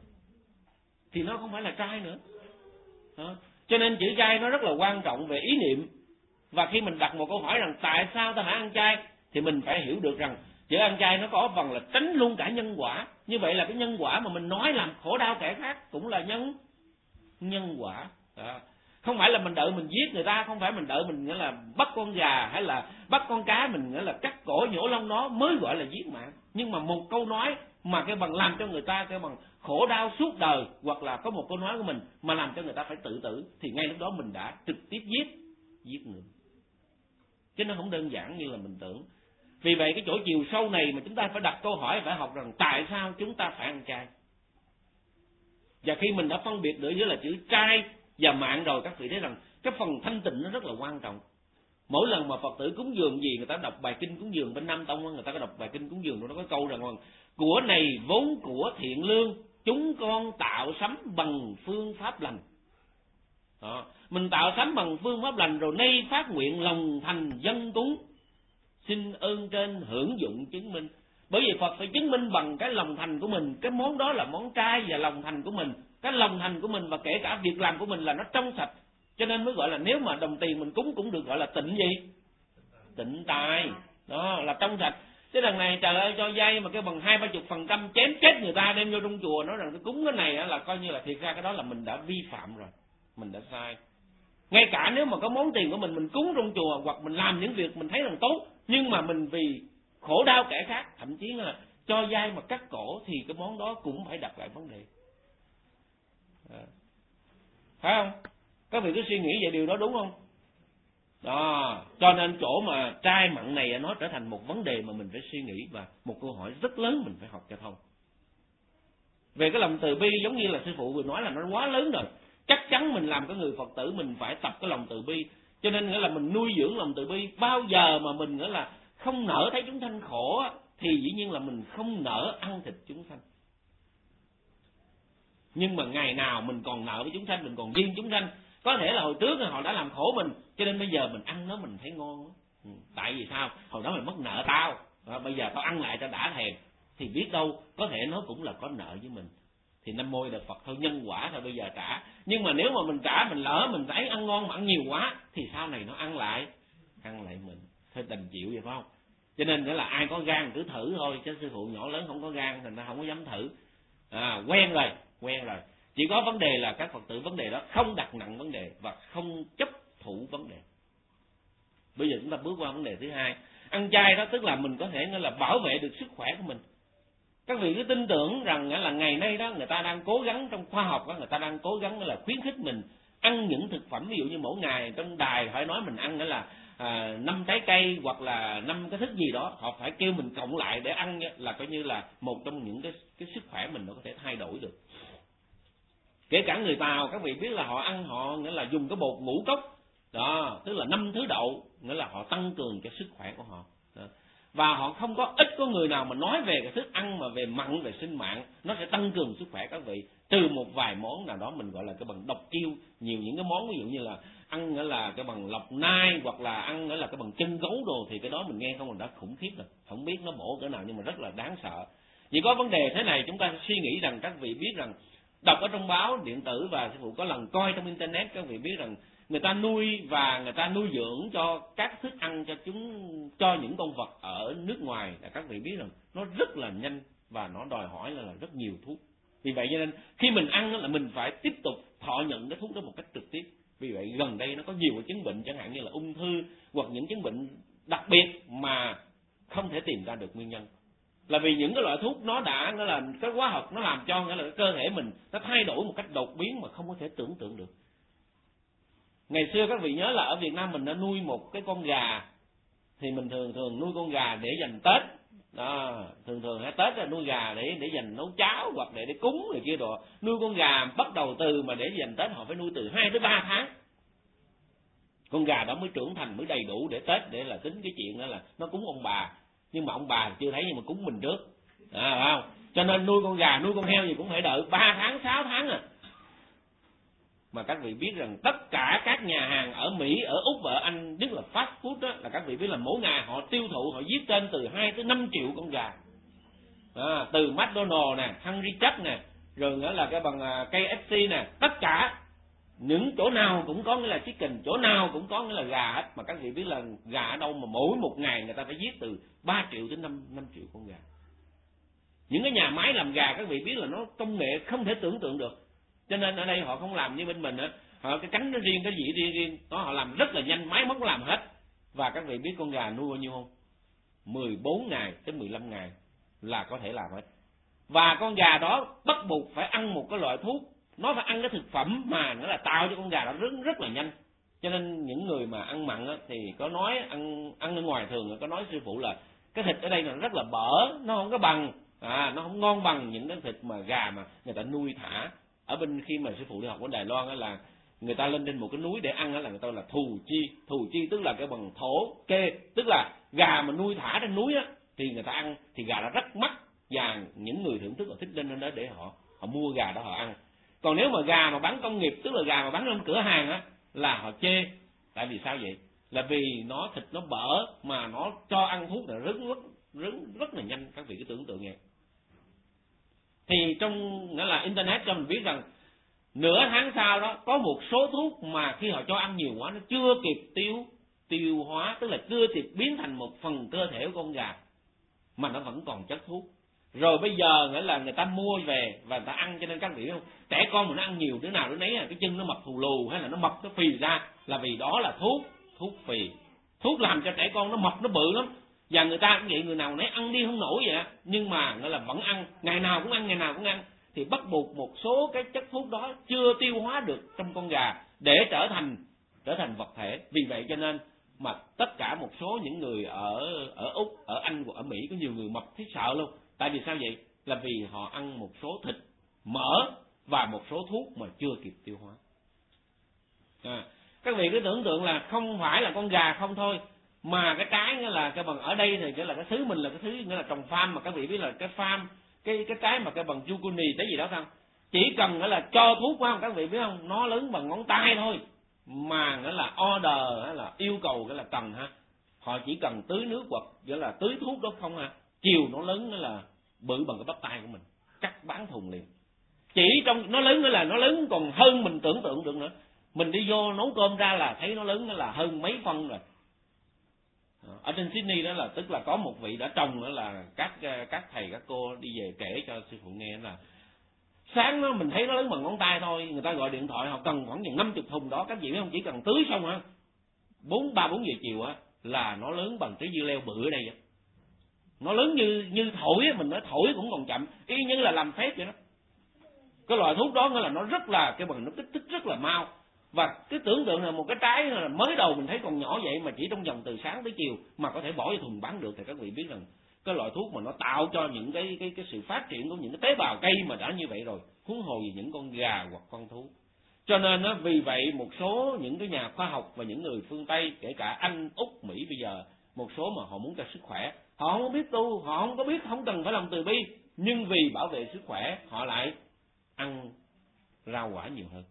thì nó không phải là chay nữa. Đó. Cho nên chữ chay nó rất là quan trọng về ý niệm. Và khi mình đặt một câu hỏi rằng tại sao ta phải ăn chay, thì mình phải hiểu được rằng chữ ăn chay nó có phần là tránh luôn cả nhân quả. Như vậy là cái nhân quả mà mình nói làm khổ đau kẻ khác cũng là nhân nhân quả. Đó. Không phải là mình đợi mình giết người ta, không phải mình đợi mình nghĩa là bắt con gà hay là bắt con cá, mình nghĩa là cắt cổ nhổ lông nó mới gọi là giết mạng. Nhưng mà một câu nói mà cái bằng làm cho người ta cái bằng khổ đau suốt đời, hoặc là có một câu nói của mình mà làm cho người ta phải tự tử, thì ngay lúc đó mình đã trực tiếp giết giết người. Chứ nó không đơn giản như là mình tưởng. Vì vậy cái chỗ chiều sâu này mà chúng ta phải đặt câu hỏi, phải học rằng tại sao chúng ta phải ăn chay. Và khi mình đã phân biệt được giữa là chữ chay và mạng rồi, các vị thấy rằng cái phần thanh tịnh nó rất là quan trọng. Mỗi lần mà Phật tử cúng dường gì, người ta đọc bài kinh cúng dường, bên Nam Tông người ta có đọc bài kinh cúng dường, nó có câu rằng của này vốn của thiện lương, chúng con tạo sắm bằng phương pháp lành. Đó. Mình tạo sắm bằng phương pháp lành rồi nay phát nguyện lòng thành dân cúng, xin ơn trên hưởng dụng chứng minh. Bởi vì Phật phải chứng minh bằng cái lòng thành của mình, cái món đó là món trai, và lòng thành của mình, cái lòng thành của mình và kể cả việc làm của mình là nó trong sạch. Cho nên mới gọi là nếu mà đồng tiền mình cúng cũng được gọi là tịnh gì? Tịnh tài. Đó là trong sạch. Chứ đằng này trời ơi cho dây mà cái bằng hai ba chục phần trăm chém chết người ta đem vô trong chùa, nói rằng cái cúng cái này là coi như là thiệt ra cái đó là mình đã vi phạm rồi, mình đã sai. Ngay cả nếu mà có món tiền của mình mình cúng trong chùa, hoặc mình làm những việc mình thấy rằng tốt, nhưng mà mình vì khổ đau kẻ khác, thậm chí là cho dai mà cắt cổ, thì cái món đó cũng phải đặt lại vấn đề. À. Phải không? Các vị cứ suy nghĩ về điều đó đúng không? Đó, cho nên chỗ mà trai mặn này nó trở thành một vấn đề mà mình phải suy nghĩ, và một câu hỏi rất lớn mình phải học cho thông. Về cái lòng từ bi, giống như là sư phụ vừa nói là nó quá lớn rồi. Chắc chắn mình làm cái người Phật tử mình phải tập cái lòng từ bi. Cho nên nghĩa là mình nuôi dưỡng lòng từ bi. Bao giờ mà mình nghĩa là không nỡ thấy chúng sanh khổ, thì dĩ nhiên là mình không nỡ ăn thịt chúng sanh. Nhưng mà ngày nào mình còn nợ với chúng sanh, mình còn duyên chúng sanh, có thể là hồi trước họ đã làm khổ mình, cho nên bây giờ mình ăn nó mình thấy ngon. Ừ. Tại vì sao? Hồi đó mày mất nợ tao, à, bây giờ tao ăn lại cho đã thèm. Thì biết đâu có thể nó cũng là có nợ với mình. Thì Nam Mô Đại Phật thôi, nhân quả thôi, bây giờ trả. Nhưng mà nếu mà mình trả, mình lỡ mình thấy ăn ngon mà ăn nhiều quá, thì sau này nó ăn lại ăn lại mình, thôi đành chịu vậy phải không? Cho nên nghĩa là ai có gan cứ thử thôi, chứ sư phụ nhỏ lớn không có gan thành ra không có dám thử. À, quen rồi quen rồi chỉ có vấn đề là các Phật tử vấn đề đó không đặt nặng vấn đề và không chấp thủ vấn đề. Bây giờ chúng ta bước qua vấn đề thứ hai. Ăn chay đó tức là mình có thể nghĩa là bảo vệ được sức khỏe của mình. Các vị cứ tin tưởng rằng là ngày nay đó người ta đang cố gắng trong khoa học đó, người ta đang cố gắng là khuyến khích mình ăn những thực phẩm, ví dụ như mỗi ngày trong đài phải nói mình ăn đó là à, năm trái cây hoặc là năm cái thức gì đó, họ phải kêu mình cộng lại để ăn, là coi như là một trong những cái cái sức khỏe mình nó có thể thay đổi được. Kể cả người Tàu, các vị biết là họ ăn, họ nghĩa là dùng cái bột ngũ cốc đó, tức là năm thứ đậu, nghĩa là họ tăng cường cái sức khỏe của họ đó. Và họ không có ít có người nào mà nói về cái thức ăn mà về mặn, về sinh mạng nó sẽ tăng cường sức khỏe các vị, trừ một vài món nào đó mình gọi là cái bằng độc chiêu. Nhiều những cái món ví dụ như là ăn nghĩa là cái bằng lọc nai, hoặc là ăn nghĩa là cái bằng chân gấu đồ, thì cái đó mình nghe không mình đã khủng khiếp rồi, không biết nó bổ cỡ nào nhưng mà rất là đáng sợ. Chỉ có vấn đề thế này, chúng ta suy nghĩ rằng các vị biết rằng đọc ở trong báo điện tử và sư phụ có lần coi trong internet, các vị biết rằng người ta nuôi và người ta nuôi dưỡng cho các thức ăn cho chúng, cho những con vật ở nước ngoài, là các vị biết rằng nó rất là nhanh và nó đòi hỏi là, là rất nhiều thuốc. Vì vậy cho nên khi mình ăn là mình phải tiếp tục thọ nhận cái thuốc đó một cách trực tiếp. Vì vậy gần đây nó có nhiều cái chứng bệnh chẳng hạn như là ung thư hoặc những chứng bệnh đặc biệt mà không thể tìm ra được nguyên nhân, là vì những cái loại thuốc nó đã nó là cái hóa học nó làm cho nghĩa là cái cơ thể mình nó thay đổi một cách đột biến mà không có thể tưởng tượng được. Ngày xưa các vị nhớ là ở Việt Nam mình đã nuôi một cái con gà, thì mình thường thường nuôi con gà để dành Tết, Đó, thường thường hả, Tết là nuôi gà để để dành nấu cháo hoặc để để cúng này kia đồ. Nuôi con gà bắt đầu từ mà để dành Tết họ phải nuôi từ hai tới ba tháng. Con gà đó mới trưởng thành, mới đầy đủ để Tết, để là tính cái chuyện đó là nó cúng ông bà. Nhưng mà ông bà chưa thấy, nhưng mà cúng mình trước, à, không? Cho nên nuôi con gà, nuôi con heo gì cũng phải đợi ba tháng, sáu tháng à. Mà các vị biết rằng tất cả các nhà hàng ở Mỹ, ở Úc và ở Anh, nhất là fast food đó, là các vị biết là mỗi ngày họ tiêu thụ, họ giết trên từ hai tới năm triệu con gà. À, từ McDonald's nè, Hungry Jack nè, rồi nữa là cái bằng K F C nè, tất cả những chỗ nào cũng có nghĩa là chicken, chỗ nào cũng có nghĩa là gà hết. Mà các vị biết là gà ở đâu mà mỗi một ngày người ta phải giết từ ba triệu đến năm triệu con gà. Những cái nhà máy làm gà các vị biết là nó công nghệ không thể tưởng tượng được. Cho nên ở đây họ không làm như bên mình á, họ cái cánh nó riêng, cái gì riêng riêng, nó họ làm rất là nhanh, máy móc làm hết. Và các vị biết con gà nuôi bao nhiêu không? mười bốn ngày tới mười lăm ngày là có thể làm hết. Và con gà đó bắt buộc phải ăn một cái loại thuốc, nó phải ăn cái thực phẩm mà nó là tạo cho con gà đó rất rất là nhanh. Cho nên những người mà ăn mặn á, thì có nói ăn ăn ở ngoài thường có nói sư phụ là cái thịt ở đây là rất là bở, nó không có bằng, à, nó không ngon bằng những cái thịt mà gà mà người ta nuôi thả. Ở bên khi mà sư phụ đi học ở Đài Loan á, là người ta lên trên một cái núi để ăn á, là người ta là thù chi, thù chi tức là cái bằng thổ kê, tức là gà mà nuôi thả trên núi á thì người ta ăn, thì gà đó rất mắc và những người thưởng thức họ thích lên đó để họ họ mua gà đó họ ăn. Còn nếu mà gà mà bán công nghiệp, tức là gà mà bán trong cửa hàng á, là họ chê. Tại vì sao vậy? Là vì nó thịt nó bở mà nó cho ăn thuốc là rất rất rất rất là nhanh. Các vị cứ tưởng tượng nghe. Thì trong nghĩa là internet cho mình biết rằng nửa tháng sau đó có một số thuốc mà khi họ cho ăn nhiều quá nó chưa kịp tiêu tiêu hóa, tức là chưa kịp biến thành một phần cơ thể của con gà mà nó vẫn còn chất thuốc. Rồi bây giờ nghĩa là người ta mua về và người ta ăn, cho nên các vị biết không, trẻ con mà nó ăn nhiều đứa nào đứa nấy là cái chân nó mập thù lù hay là nó mập nó phì ra, là vì đó là thuốc thuốc phì, thuốc làm cho trẻ con nó mập nó bự lắm. Và người ta cũng vậy, người nào nấy ăn đi không nổi vậy á, nhưng mà nghĩa là vẫn ăn, ngày nào cũng ăn, ngày nào cũng ăn, thì bắt buộc một số cái chất thuốc đó chưa tiêu hóa được trong con gà để trở thành trở thành vật thể. Vì vậy cho nên mà tất cả một số những người ở ở Úc, ở Anh hoặc ở Mỹ có nhiều người mập thấy sợ luôn. Tại vì sao vậy? Là vì họ ăn một số thịt, mỡ và một số thuốc mà chưa kịp tiêu hóa. À, các vị cứ tưởng tượng là không phải là con gà không thôi, mà cái trái nghĩa là cái bằng ở đây thì nghĩa là cái thứ mình là cái thứ nghĩa là trồng farm, mà các vị biết là cái farm cái cái trái mà cái bằng zucchini cái gì đó không, chỉ cần nghĩa là cho thuốc vào, các vị biết không, nó lớn bằng ngón tay thôi, mà nghĩa là order hay là yêu cầu cái là cần ha, họ chỉ cần tưới nước hoặc nghĩa là tưới thuốc đó không ha, chiều nó lớn nghĩa là bự bằng cái bắp tay của mình, cắt bán thùng liền. Chỉ trong nó lớn nghĩa là nó lớn còn hơn mình tưởng tượng được nữa. Mình đi vô nấu cơm ra là thấy nó lớn nghĩa là hơn mấy phân rồi. Ở trên Sydney đó là tức là có một vị đã trồng nữa, là các các thầy các cô đi về kể cho sư phụ nghe là sáng nó mình thấy nó lớn bằng ngón tay thôi, người ta gọi điện thoại họ cần khoảng chừng năm mươi thùng đó, các vị biết không, chỉ cần tưới xong ha, bốn ba bốn giờ chiều á là nó lớn bằng trái dưa leo bự ở đây vậy. Nó lớn như như thổi á, mình nói thổi cũng còn chậm, y như là làm phép vậy đó. Cái loại thuốc đó nghĩa là nó rất là cái bằng nó kích thích rất là mau. Và cứ tưởng tượng là một cái trái là mới đầu mình thấy còn nhỏ vậy mà chỉ trong vòng từ sáng tới chiều mà có thể bỏ vào thùng bán được, thì các vị biết rằng cái loại thuốc mà nó tạo cho những cái cái cái sự phát triển của những cái tế bào cây mà đã như vậy rồi, huống hồ gì những con gà hoặc con thú. Cho nên á, vì vậy một số những cái nhà khoa học và những người phương Tây, kể cả Anh, Úc, Mỹ bây giờ, một số mà họ muốn cho sức khỏe, họ không biết tu, họ không có biết, không cần phải lòng từ bi, nhưng vì bảo vệ sức khỏe họ lại ăn rau quả nhiều hơn.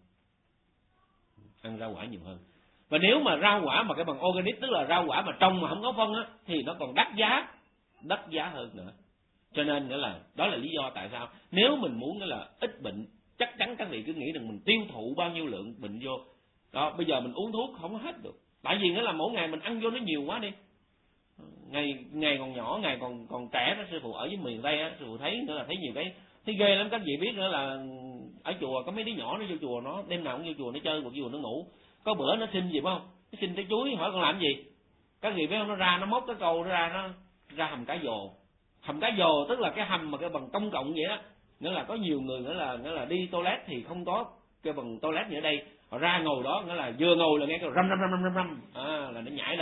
Ăn rau quả nhiều hơn. Và nếu mà rau quả mà cái bằng organic, tức là rau quả mà trồng mà không có phân á, thì nó còn đắt giá, đắt giá hơn nữa. Cho nên nghĩa là đó là lý do tại sao nếu mình muốn nghĩa là ít bệnh, chắc chắn các vị cứ nghĩ rằng mình tiêu thụ bao nhiêu lượng bệnh vô. Đó, bây giờ mình uống thuốc không hết được. Tại vì nghĩa là mỗi ngày mình ăn vô nó nhiều quá đi. Ngày ngày còn nhỏ, ngày còn còn trẻ đó, sư phụ ở với miền Tây á, sư phụ thấy nữa là thấy nhiều cái thấy ghê lắm. Các vị biết nữa là ở chùa có mấy đứa nhỏ nó vô chùa, nó đêm nào cũng vô chùa nó chơi, một chùa nó ngủ. Có bữa nó xin gì phải không? Nó xin trái chuối, hỏi con làm gì? Các vị biết không, nó ra nó móc cái cầu nó ra, nó ra hầm cá dồ. Hầm cá dồ tức là cái hầm mà cái bằng công cộng vậy đó. Nghĩa là có nhiều người nghĩa là nghĩa là đi toilet thì không có cái bằng toilet như ở đây, họ ra ngồi đó, nghĩa là vừa ngồi là nghe cái răm răm răm răm răm, à, là nó nhảy lên.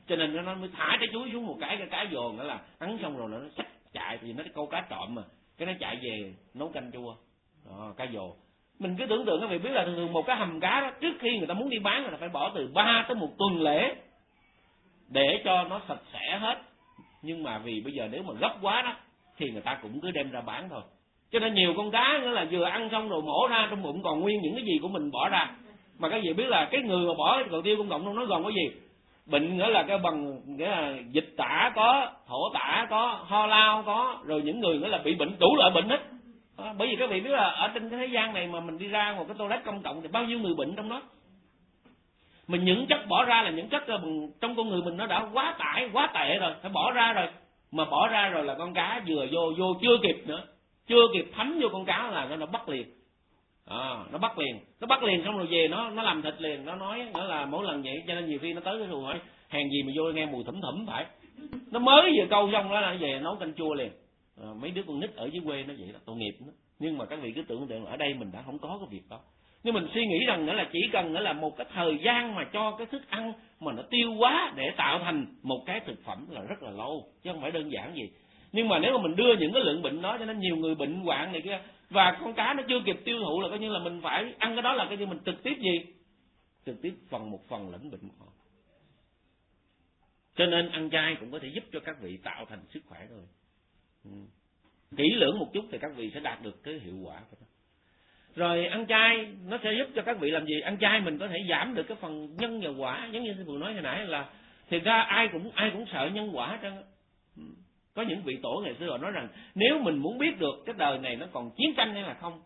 cho nên nó mới thả trái chuối xuống một cái, cái cá dồn, nữa là ấn xong rồi nó xách chạy, thì nó câu cá trộm mà, cái nó chạy về nấu canh chua. Đó, cá dồn. Mình cứ tưởng tượng các vị biết là thường thường một cái hầm cá đó, trước khi người ta muốn đi bán là phải bỏ từ ba tới một tuần lễ để cho nó sạch sẽ hết. Nhưng mà vì bây giờ nếu mà gấp quá đó thì người ta cũng cứ đem ra bán thôi. Cho nên nhiều con cá nữa là vừa ăn xong rồi mổ ra trong bụng còn nguyên những cái gì của mình bỏ ra. Mà các vị biết là cái người mà bỏ cái cầu tiêu công cộng trong nó gồm có gì? Bệnh nghĩa là cái bằng nghĩa là dịch tả có, thổ tả có, ho lao có, rồi những người nghĩa là bị bệnh đủ loại bệnh hết. À, bởi vì các vị biết là ở trên cái thế gian này mà mình đi ra một cái toilet công cộng thì bao nhiêu người bệnh trong đó. Mình những chất bỏ ra là những chất trong con người mình nó đã quá tải, quá tệ rồi, phải bỏ ra rồi. Mà bỏ ra rồi là con cá vừa vô, vô chưa kịp nữa, chưa kịp thấm vô con cá là nó, nó bắt liền. À, nó bắt liền, nó bắt liền xong rồi về nó nó làm thịt liền, nó nói nó là mỗi lần vậy, cho nên nhiều khi nó tới cái rồi hỏi hàng gì mà vô nghe mùi thủm thủm phải. Nó mới vừa câu xong đó là về nấu canh chua liền. À, mấy đứa con nít ở dưới quê nó vậy đó, tội nghiệp nó. Nhưng mà các vị cứ tưởng tượng là ở đây mình đã không có cái việc đó. Nhưng mình suy nghĩ rằng nữa là chỉ cần nữa là một cái thời gian mà cho cái thức ăn mà nó tiêu hóa để tạo thành một cái thực phẩm là rất là lâu, chứ không phải đơn giản gì. Nhưng mà nếu mà mình đưa những cái lượng bệnh đó cho nên nhiều người bệnh hoạn này kia, và con cá nó chưa kịp tiêu thụ là coi như là mình phải ăn cái đó, là coi như mình trực tiếp gì? Trực tiếp phần một phần lẫn bệnh họ. Cho nên ăn chay cũng có thể giúp cho các vị tạo thành sức khỏe rồi. Ừ. Kỹ lưỡng một chút thì các vị sẽ đạt được cái hiệu quả. Rồi ăn chay nó sẽ giúp cho các vị làm gì? Ăn chay mình có thể giảm được cái phần nhân và quả, giống như sư phụ nói hồi nãy là thực ra ai cũng ai cũng sợ nhân quả hết trơn. Có những vị tổ ngày xưa họ nói rằng nếu mình muốn biết được cái đời này nó còn chiến tranh hay là không,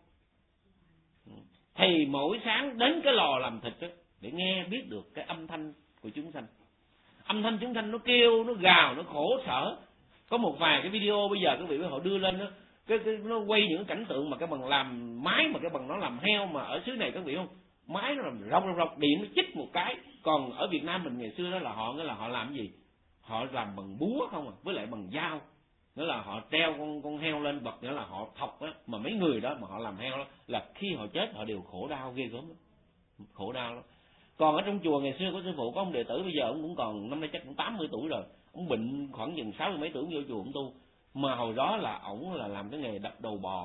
thì mỗi sáng đến cái lò làm thịt đó, để nghe biết được cái âm thanh của chúng sanh. Âm thanh chúng sanh nó kêu, nó gào, nó khổ sở. Có một vài cái video bây giờ các vị họ đưa lên đó, cái, cái nó quay những cảnh tượng mà cái bằng làm máy, mà cái bằng nó làm heo, mà ở xứ này các vị không, máy nó làm rọc rọc rọc, điện nó chích một cái. Còn ở Việt Nam mình ngày xưa đó là họ nghĩa là họ làm cái gì? Họ làm bằng búa không à, với lại bằng dao. Nghĩa là họ treo con con heo lên bậc, nghĩa là họ thọc á, mà mấy người đó mà họ làm heo đó là khi họ chết họ đều khổ đau ghê gớm đó. Khổ đau đó. Còn ở trong chùa ngày xưa có sư phụ có ông đệ tử, bây giờ ông cũng còn năm nay chắc cũng tám mươi tuổi rồi, ông bệnh khoảng chừng sáu mươi mấy tuổi vô chùa ông tu. Mà hồi đó là ổng là làm cái nghề đập đầu bò,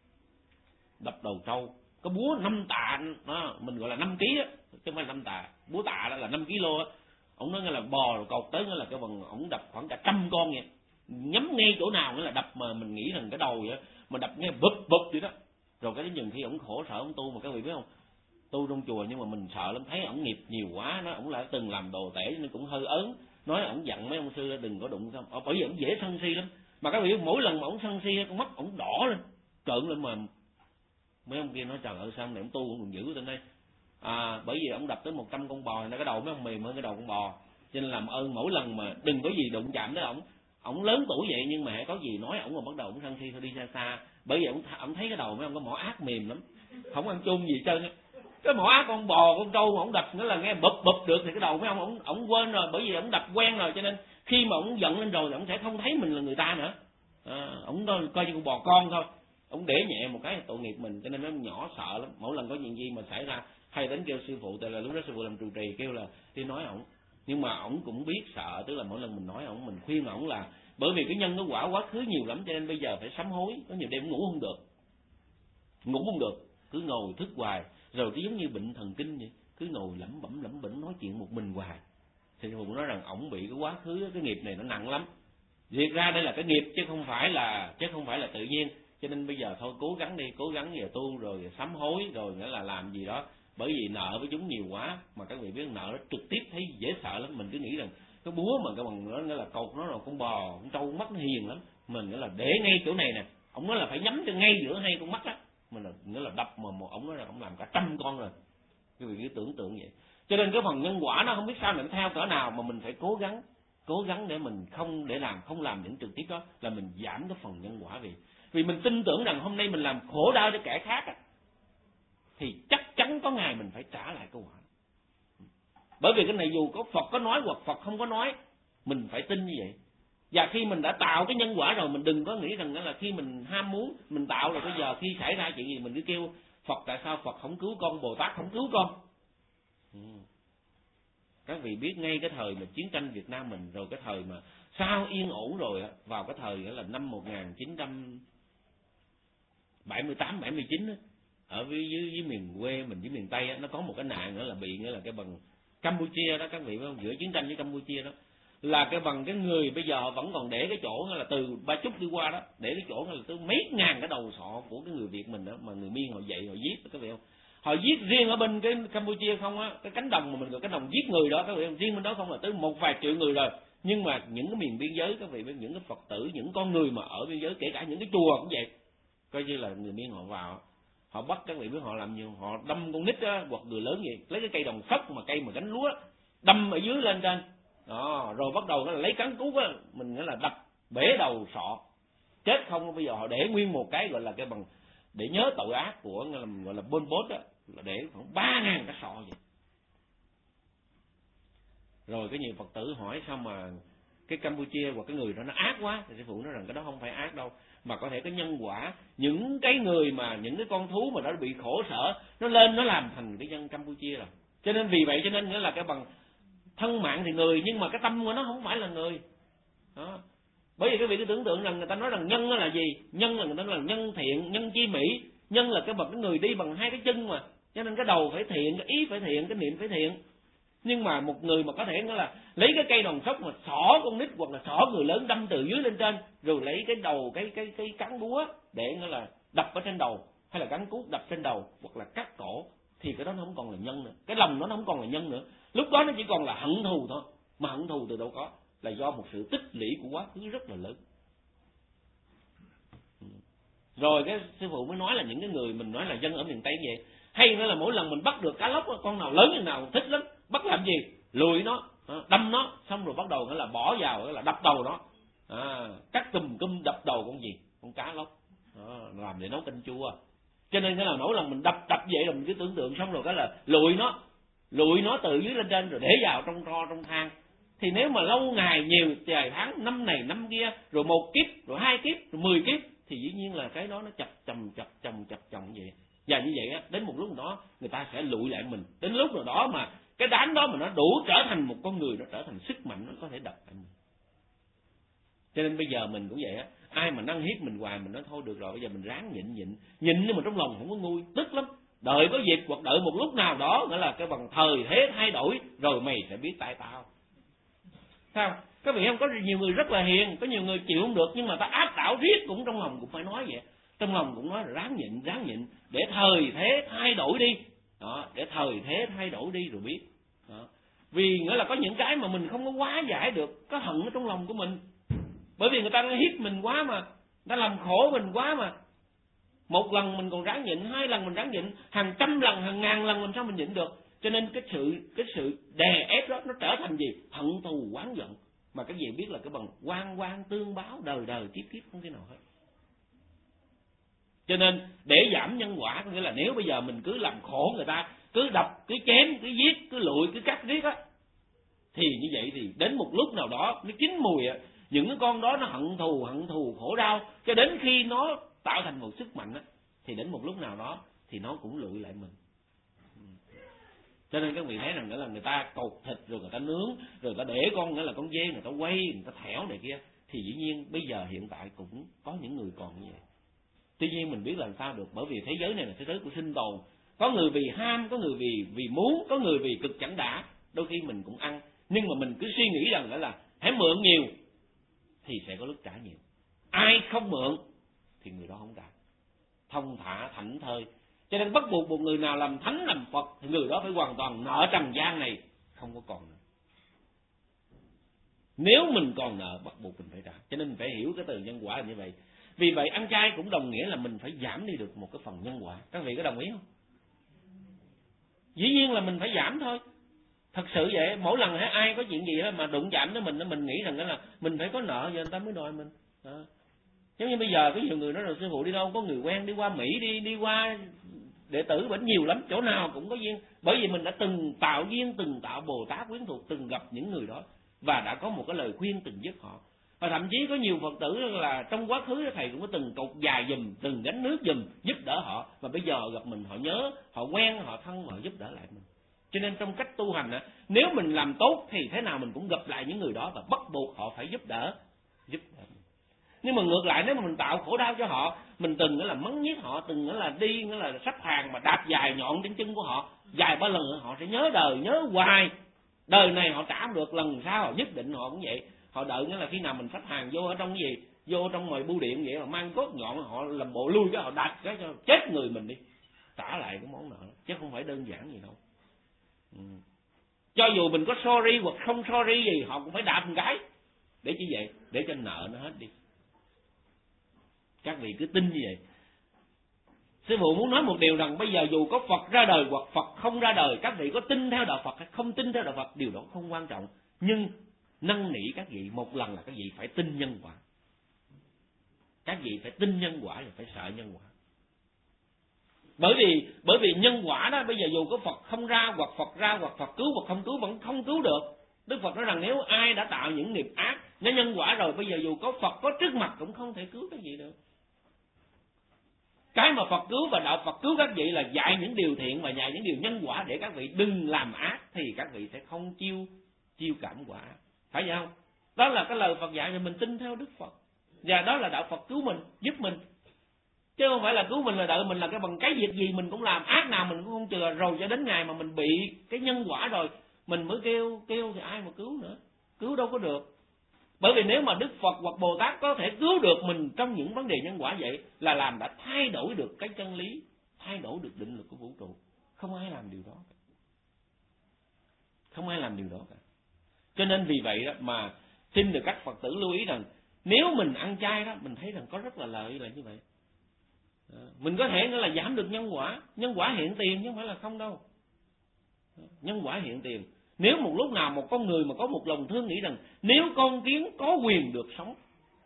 đập đầu trâu, cái búa năm tạ đó, mình gọi là năm ký á, chứ không phải năm tạ, búa tạ đó là năm ký lô á. Ổng nói nghe là bò rồi cột tới nghĩa là cái bằng ổng đập khoảng cả trăm con vậy, nhắm ngay chỗ nào nữa là đập, mà mình nghĩ rằng cái đầu vậy mà đập nghe bụp bụp vậy đó. Rồi cái đến chừng khi ổng khổ sở ổng tu, mà các vị biết không, tu trong chùa nhưng mà mình sợ lắm, thấy ổng nghiệp nhiều quá, nó ổng lại từng làm đồ tể nên cũng hơi ớn, nói ổng dặn mấy ông sư đừng có đụng xong, bởi vì ổng dễ sân si lắm. Mà các vị biết mỗi lần mà ổng sân si con mắt ổng đỏ lên, trợn lên, mà mấy ông kia nói trời ơi sao này ổng tu cũng còn dữ tên đây. À, bởi vì ổng đập tới một trăm con bò, nó cái đầu mấy ông mềm hơn cái đầu con bò, cho nên làm ơn mỗi lần mà đừng có gì đụng chạm tới ổng. Ổng lớn tuổi vậy nhưng mà hãy có gì nói ổng, mà bắt đầu ổng sân si thôi đi xa xa, bởi vì ổng ổng thấy cái đầu mấy ông có mỏ ác mềm lắm, không ăn chung gì trơn. Cái mỏ ác con bò con trâu mà ổng đập nữa là nghe bụp bụp được thì cái đầu mấy ông ổng ổng quên rồi, bởi vì ổng đập quen rồi, cho nên khi mà ổng giận lên rồi thì ổng sẽ không thấy mình là người ta nữa. À, ổng coi như con bò con thôi, ổng để nhẹ một cái tội nghiệp mình, cho nên nó nhỏ sợ lắm. Mỗi lần có chuyện gì mà xảy ra hay đến kêu sư phụ, tại là lúc đó sư phụ làm trụ trì kêu là đi nói ổng, nhưng mà ổng cũng biết sợ, tức là mỗi lần mình nói ổng, mình khuyên ổng là bởi vì cái nhân nó quả quá khứ nhiều lắm, cho nên bây giờ phải sám hối. Có nhiều đêm ngủ không được, ngủ không được, cứ ngồi thức hoài, rồi cứ giống như bệnh thần kinh vậy, cứ ngồi lẩm bẩm lẩm bẩm nói chuyện một mình hoài. Thì sư phụ nói rằng ổng bị cái quá khứ, cái nghiệp này nó nặng lắm. Việc ra đây là cái nghiệp chứ không phải là chứ không phải là tự nhiên, cho nên bây giờ thôi cố gắng đi, cố gắng về tu rồi sám hối rồi nghĩa là làm gì đó, bởi vì nợ với chúng nhiều quá. Mà các vị biết nợ nó trực tiếp thấy dễ sợ lắm, mình cứ nghĩ rằng cái búa mà cái bằng nó nghĩa là cột nó là con bò, con trâu, con mắt nó hiền lắm, mình nghĩa là để ngay chỗ này nè, ổng nói là phải nhắm cho ngay giữa hai con mắt á, mình là nghĩa là đập mà một ổng nói là ổng làm cả trăm con rồi, cái vị cứ tưởng tượng vậy. Cho nên cái phần nhân quả nó không biết sao mình theo cỡ nào, mà mình phải cố gắng cố gắng để mình không để làm không làm những trực tiếp đó, là mình giảm cái phần nhân quả. Vì vì mình tin tưởng rằng hôm nay mình làm khổ đau cho kẻ khác á, thì chắc chắn có ngày mình phải trả lại cái quả. Bởi vì cái này dù có Phật có nói hoặc Phật không có nói, mình phải tin như vậy. Và khi mình đã tạo cái nhân quả rồi, mình đừng có nghĩ rằng là khi mình ham muốn mình tạo rồi bây giờ khi xảy ra chuyện gì mình cứ kêu Phật tại sao Phật không cứu con, Bồ Tát không cứu con. Các vị biết ngay cái thời mà chiến tranh Việt Nam mình, rồi cái thời mà sau yên ổn rồi, vào cái thời là năm một nghìn chín trăm bảy mươi tám bảy mươi chín, ở dưới, dưới, dưới miền quê mình, dưới miền Tây, nó có một cái nạn nữa là bị nghĩa là cái bằng Campuchia đó, các vị biết không? Giữa chiến tranh với Campuchia đó, là cái bằng cái người bây giờ họ vẫn còn để cái chỗ là từ Ba Chúc đi qua đó, để cái chỗ là tới mấy ngàn cái đầu sọ của cái người Việt mình đó, mà người Miên họ dậy họ giết, các vị không? Họ giết riêng ở bên cái Campuchia không á, cái cánh đồng mà mình gọi cánh đồng giết người đó, các vị không? Riêng bên đó không là tới một vài triệu người rồi. Nhưng mà những cái miền biên giới, các vị biết, những cái Phật tử, những con người mà ở biên giới, kể cả những cái chùa cũng vậy, coi như là người Miên họ vào, họ bắt, các vị biết họ làm nhiều, họ đâm con nít á, hoặc người lớn vậy, lấy cái cây đồng sóc mà cây mà gánh lúa đâm ở dưới lên trên đó, rồi bắt đầu là lấy cán cút á, mình nghĩa là đập bể đầu sọ, chết không. Bây giờ họ để nguyên một cái gọi là cái bằng để nhớ tội ác của gọi là Pol Pot á, là để khoảng ba ngàn cái sọ vậy. Rồi cái nhiều Phật tử hỏi sao mà cái Campuchia hoặc cái người đó nó ác quá, thì sư phụ nói rằng cái đó không phải ác đâu, mà có thể cái nhân quả, những cái người mà những cái con thú mà nó bị khổ sở, nó lên nó làm thành cái dân Campuchia rồi. Cho nên vì vậy cho nên nghĩa là cái bằng thân mạng thì người, nhưng mà cái tâm của nó không phải là người đó. Bởi vì các vị cứ tưởng tượng rằng người ta nói rằng nhân là gì, nhân là người ta nói là nhân thiện, nhân chi mỹ, nhân là cái bậc cái người đi bằng hai cái chân mà, cho nên cái đầu phải thiện, cái ý phải thiện, cái niệm phải thiện. Nhưng mà một người mà có thể nó là lấy cái cây đòn sóc mà xỏ con nít hoặc là xỏ người lớn đâm từ dưới lên trên, rồi lấy cái đầu cái cái cái cán búa để nó là đập ở trên đầu, hay là cán cuốc đập trên đầu, hoặc là cắt cổ, thì cái đó nó không còn là nhân nữa, cái lòng nó không còn là nhân nữa, lúc đó nó chỉ còn là hận thù thôi. Mà hận thù từ đâu có, là do một sự tích lũy của quá khứ rất là lớn. Rồi cái sư phụ mới nói là những cái người mình nói là dân ở miền Tây vậy, hay nữa là mỗi lần mình bắt được cá lóc, con nào lớn như nào thích lắm, bắt làm gì, lùi nó, đâm nó, xong rồi bắt đầu nó là bỏ vào là đập đầu nó, à, cắt tùm cum đập đầu con gì, con cá lóc, à, làm để nấu canh chua. Cho nên cái nào mỗi lần mình đập đập vậy là mình cứ tưởng tượng xong rồi cái là lùi nó, lùi nó từ dưới lên trên rồi để vào trong tro trong than. Thì nếu mà lâu ngày nhiều vài tháng, năm này năm kia, rồi một kiếp, rồi hai kiếp, rồi mười kiếp, thì dĩ nhiên là cái đó nó chập chồng chập chồng chập chồng vậy. Và như vậy á, đến một lúc đó người ta sẽ lụi lại mình, đến lúc nào đó mà cái đám đó mà nó đủ trở thành một con người, nó trở thành sức mạnh, nó có thể đập lại mình. Cho nên bây giờ mình cũng vậy á, ai mà năn hiếp mình hoài, mình nói thôi được rồi, bây giờ mình ráng nhịn nhịn nhịn nhưng mà trong lòng không có nguôi, tức lắm. Đợi có dịp hoặc đợi một lúc nào đó, nghĩa là cái bằng thời thế thay đổi, rồi mày sẽ biết tại tao. Sao? Các vị không, có nhiều người rất là hiền, có nhiều người chịu không được, nhưng mà ta áp đảo riết cũng trong lòng cũng phải nói vậy. Trong lòng cũng nói là ráng nhịn, ráng nhịn, để thời thế thay đổi đi. Đó, để thời thế thay đổi đi rồi biết. Đó. Vì nghĩa là có những cái mà mình không có hóa giải được, có hận ở trong lòng của mình. Bởi vì người ta hiếp mình quá mà, người ta làm khổ mình quá mà. Một lần mình còn ráng nhịn, hai lần mình ráng nhịn, hàng trăm lần, hàng ngàn lần làm sao mình nhịn được. Cho nên cái sự cái sự đè ép đó nó trở thành gì? Hận thù oán giận. Mà cái gì biết là cái bằng oan oan tương báo, đời đời kiếp kiếp không thế nào hết. Cho nên để giảm nhân quả, có nghĩa là nếu bây giờ mình cứ làm khổ người ta, cứ đập, cứ chém, cứ giết, cứ lụi, cứ cắt riết á, thì như vậy thì đến một lúc nào đó nó chín mùi á, những cái con đó nó hận thù, hận thù, khổ đau, cho đến khi nó tạo thành một sức mạnh á, thì đến một lúc nào đó thì nó cũng lụi lại mình. Cho nên các vị thấy rằng nghĩa là người ta cột thịt rồi người ta nướng, rồi người ta để con nghĩa là con dê người ta quay, người ta thẻo này kia, thì dĩ nhiên bây giờ hiện tại cũng có những người còn như vậy. Tuy nhiên mình biết làm sao được, bởi vì thế giới này là thế giới của sinh tồn. Có người vì ham, có người vì vì muốn, có người vì cực chẳng đã. Đôi khi mình cũng ăn, nhưng mà mình cứ suy nghĩ rằng đó là hãy mượn nhiều thì sẽ có lúc trả nhiều. Ai không mượn thì người đó không trả. Thông thả thảnh thơi. Cho nên bắt buộc một người nào làm thánh làm Phật thì người đó phải hoàn toàn nợ trần gian này không có còn nữa. Nếu mình còn nợ bắt buộc mình phải trả. Cho nên mình phải hiểu cái từ nhân quả là như vậy. Vì vậy ăn chay cũng đồng nghĩa là mình phải giảm đi được một cái phần nhân quả. Các vị có đồng ý không? Dĩ nhiên là mình phải giảm thôi. Thật sự vậy, mỗi lần ai có chuyện gì đó mà đụng chạm tới mình, mình nghĩ rằng là mình phải có nợ rồi người ta mới đòi mình. Đó. Giống như bây giờ có nhiều người nói rồi sư phụ đi đâu có người quen, đi qua Mỹ, đi đi qua đệ tử bệnh nhiều lắm, chỗ nào cũng có duyên. Bởi vì mình đã từng tạo duyên, từng tạo Bồ Tát quyến thuộc, từng gặp những người đó và đã có một cái lời khuyên từng giúp họ. Và thậm chí có nhiều Phật tử là trong quá khứ thầy cũng có từng cột dài giùm, từng gánh nước giùm, giúp đỡ họ. Và bây giờ gặp mình họ nhớ, họ quen, họ thân, họ giúp đỡ lại mình. Cho nên trong cách tu hành á, nếu mình làm tốt thì thế nào mình cũng gặp lại những người đó và bắt buộc họ phải giúp đỡ, giúp đỡ. Nhưng mà ngược lại, nếu mà mình tạo khổ đau cho họ, mình từng nữa là mắng nhiếc họ, từng nữa là đi nữa là sắp hàng mà đạp dài nhọn trên chân của họ, dài ba lần nữa họ sẽ nhớ đời, nhớ hoài. Đời này họ trả không được, lần sau họ nhất định họ cũng vậy. Họ đợi nghĩa là khi nào mình sắp hàng vô ở trong cái gì, vô trong ngoài bưu điện vậy, mà mang cốt nhọn họ làm bộ lui cái họ đạp cái cho chết người mình đi, trả lại cái món nợ, chứ không phải đơn giản gì đâu. Ừ. Cho dù mình có sorry hoặc không sorry gì, họ cũng phải đạp một cái. Để chỉ vậy, để cho nợ nó hết đi. Các vị cứ tin như vậy. Sư phụ muốn nói một điều rằng bây giờ dù có Phật ra đời hoặc Phật không ra đời, các vị có tin theo đạo Phật hay không tin theo đạo Phật, điều đó không quan trọng. Nhưng năn nỉ các vị một lần là các vị phải tin nhân quả. Các vị phải tin nhân quả và phải sợ nhân quả. Bởi vì bởi vì nhân quả đó, bây giờ dù có Phật không ra hoặc Phật ra hoặc Phật cứu hoặc không cứu vẫn không cứu được. Đức Phật nói rằng nếu ai đã tạo những nghiệp ác, nó nhân quả rồi, bây giờ dù có Phật có trước mặt cũng không thể cứu cái gì được. Cái mà Phật cứu và đạo Phật cứu các vị là dạy những điều thiện và dạy những điều nhân quả để các vị đừng làm ác, thì các vị sẽ không chiêu chiêu cảm quả. Phải vậy không? Đó là cái lời Phật dạy, rồi mình tin theo Đức Phật. Và đó là đạo Phật cứu mình, giúp mình. Chứ không phải là cứu mình là đợi mình là cái bằng cái việc gì mình cũng làm, ác nào mình cũng không chừa, rồi cho đến ngày mà mình bị cái nhân quả rồi mình mới kêu kêu thì ai mà cứu nữa. Cứu đâu có được. Bởi vì nếu mà Đức Phật hoặc Bồ Tát có thể cứu được mình trong những vấn đề nhân quả vậy, là làm đã thay đổi được cái chân lý, thay đổi được định luật của vũ trụ. Không ai làm điều đó. Không ai làm điều đó cả. Cho nên vì vậy đó mà xin được các Phật tử lưu ý rằng, nếu mình ăn chay đó, mình thấy rằng có rất là lợi là như vậy. Mình có thể nữa là giảm được nhân quả. Nhân quả hiện tiền chứ không phải là không đâu. Nhân quả hiện tiền. Nếu một lúc nào một con người mà có một lòng thương nghĩ rằng nếu con kiến có quyền được sống,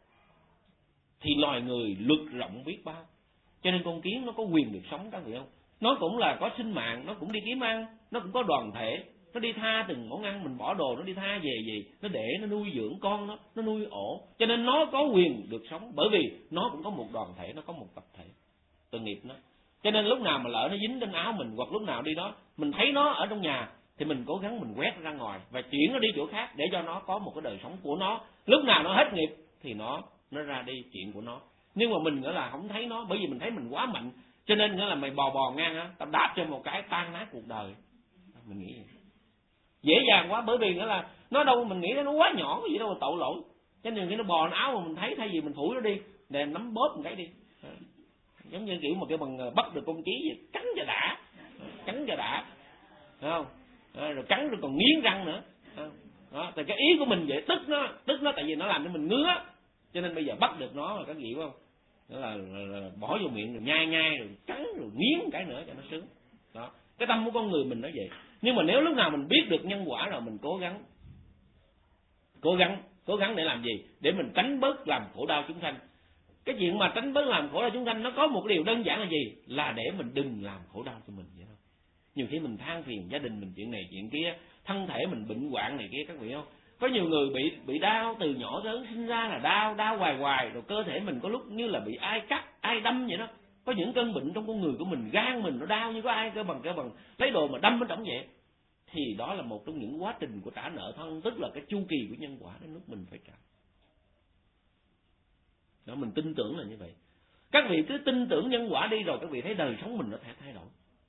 thì loài người luật rộng biết bao. Cho nên con kiến nó có quyền được sống, các vị không? Nó cũng là có sinh mạng, nó cũng đi kiếm ăn, nó cũng có đoàn thể, nó đi tha từng món ăn, mình bỏ đồ nó đi tha về gì, nó để nó nuôi dưỡng con nó, nó nuôi ổ. Cho nên nó có quyền được sống, bởi vì nó cũng có một đoàn thể, nó có một tập thể, tội nghiệp nó. Cho nên lúc nào mà lỡ nó dính trên áo mình, hoặc lúc nào đi đó, mình thấy nó ở trong nhà, thì mình cố gắng mình quét ra ngoài và chuyển nó đi chỗ khác để cho nó có một cái đời sống của nó. Lúc nào nó hết nghiệp thì nó nó ra đi chuyện của nó. Nhưng mà mình nghĩa là không thấy nó, bởi vì mình thấy mình quá mạnh, cho nên nghĩa là mày bò bò ngang á, tao đạp cho một cái tan nát cuộc đời. Mình nghĩ vậy. Dễ dàng quá, bởi vì nghĩa là nó đâu, mình nghĩ nó quá nhỏ cái gì đâu mà tội lỗi. Cho nên khi nó bò nó áo mà mình thấy, thay vì mình phủi nó đi, để nắm bóp một cái đi. Giống như kiểu mà cái bằng bắt được con chí vậy, cắn cho đã, cắn cho đã, thấy không? À, rồi cắn rồi còn nghiến răng nữa. Đó, thì cái ý của mình vậy, tức nó, tức nó tại vì nó làm cho mình ngứa, cho nên bây giờ bắt được nó là các vị không? Đó là, là, là bỏ vô miệng rồi nhai nhai rồi cắn rồi nghiến cái nữa cho nó sướng. Đó, cái tâm của con người mình nó vậy. Nhưng mà nếu lúc nào mình biết được nhân quả rồi, mình cố gắng, cố gắng, cố gắng để làm gì? Để mình tránh bớt làm khổ đau chúng sanh. Cái chuyện mà tránh bớt làm khổ đau chúng sanh nó có một điều đơn giản là gì? Là để mình đừng làm khổ đau cho mình vậy thôi. Nhiều khi mình than phiền gia đình mình chuyện này chuyện kia, thân thể mình bệnh hoạn này kia, các vị không? Có nhiều người bị bị đau từ nhỏ tới lớn, sinh ra là đau, đau hoài hoài, rồi cơ thể mình có lúc như là bị ai cắt, ai đâm vậy đó. Có những cơn bệnh trong con người của mình, gan mình nó đau như có ai cơ bằng cơ bằng lấy đồ mà đâm ở trong vậy. Thì đó là một trong những quá trình của trả nợ thân, tức là cái chu kỳ của nhân quả đến lúc mình phải trả. Đó, mình tin tưởng là như vậy. Các vị cứ tin tưởng nhân quả đi, rồi các vị thấy đời sống mình nó sẽ thay đổi.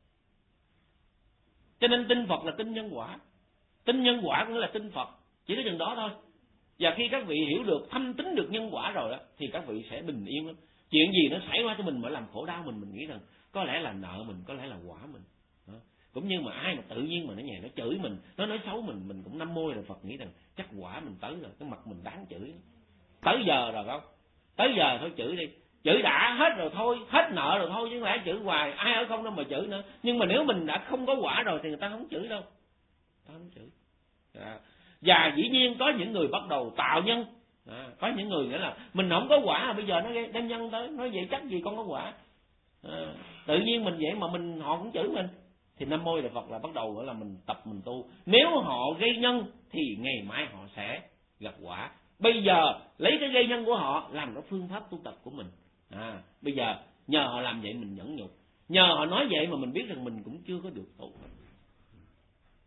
Cho nên tin Phật là tin nhân quả, tin nhân quả cũng là tin Phật, chỉ có chừng đó thôi. Và khi các vị hiểu được, thâm tín được nhân quả rồi đó, thì các vị sẽ bình yên lắm. Chuyện gì nó xảy ra cho mình mà làm khổ đau mình, mình nghĩ rằng có lẽ là nợ mình, có lẽ là quả mình. Đó. Cũng như mà ai mà tự nhiên mà nó nhẹ nó chửi mình, nó nói xấu mình, mình cũng năm môi rồi Phật nghĩ rằng chắc quả mình tới rồi, cái mặt mình đáng chửi. Tới giờ rồi không? Tới giờ thôi chửi đi. Chửi đã hết rồi thôi, hết nợ rồi thôi, chứ không lẽ chửi hoài, ai ở không đâu mà chửi nữa. Nhưng mà nếu mình đã không có quả rồi thì người ta không chửi đâu. Người ta không chửi. À. Và dĩ nhiên có những người bắt đầu tạo nhân. À. Có những người nghĩa là mình không có quả, bây giờ nó đem nhân tới, nói vậy chắc gì con có quả. À. Tự nhiên mình vậy mà mình họ cũng chửi mình. Thì Nam Mô Đại Phật là bắt đầu gọi là mình tập mình tu. Nếu họ gây nhân thì ngày mai họ sẽ gặp quả. Bây giờ lấy cái gây nhân của họ làm cái phương pháp tu tập của mình. À, bây giờ nhờ họ làm vậy mình nhẫn nhục, nhờ họ nói vậy mà mình biết rằng mình cũng chưa có được tu.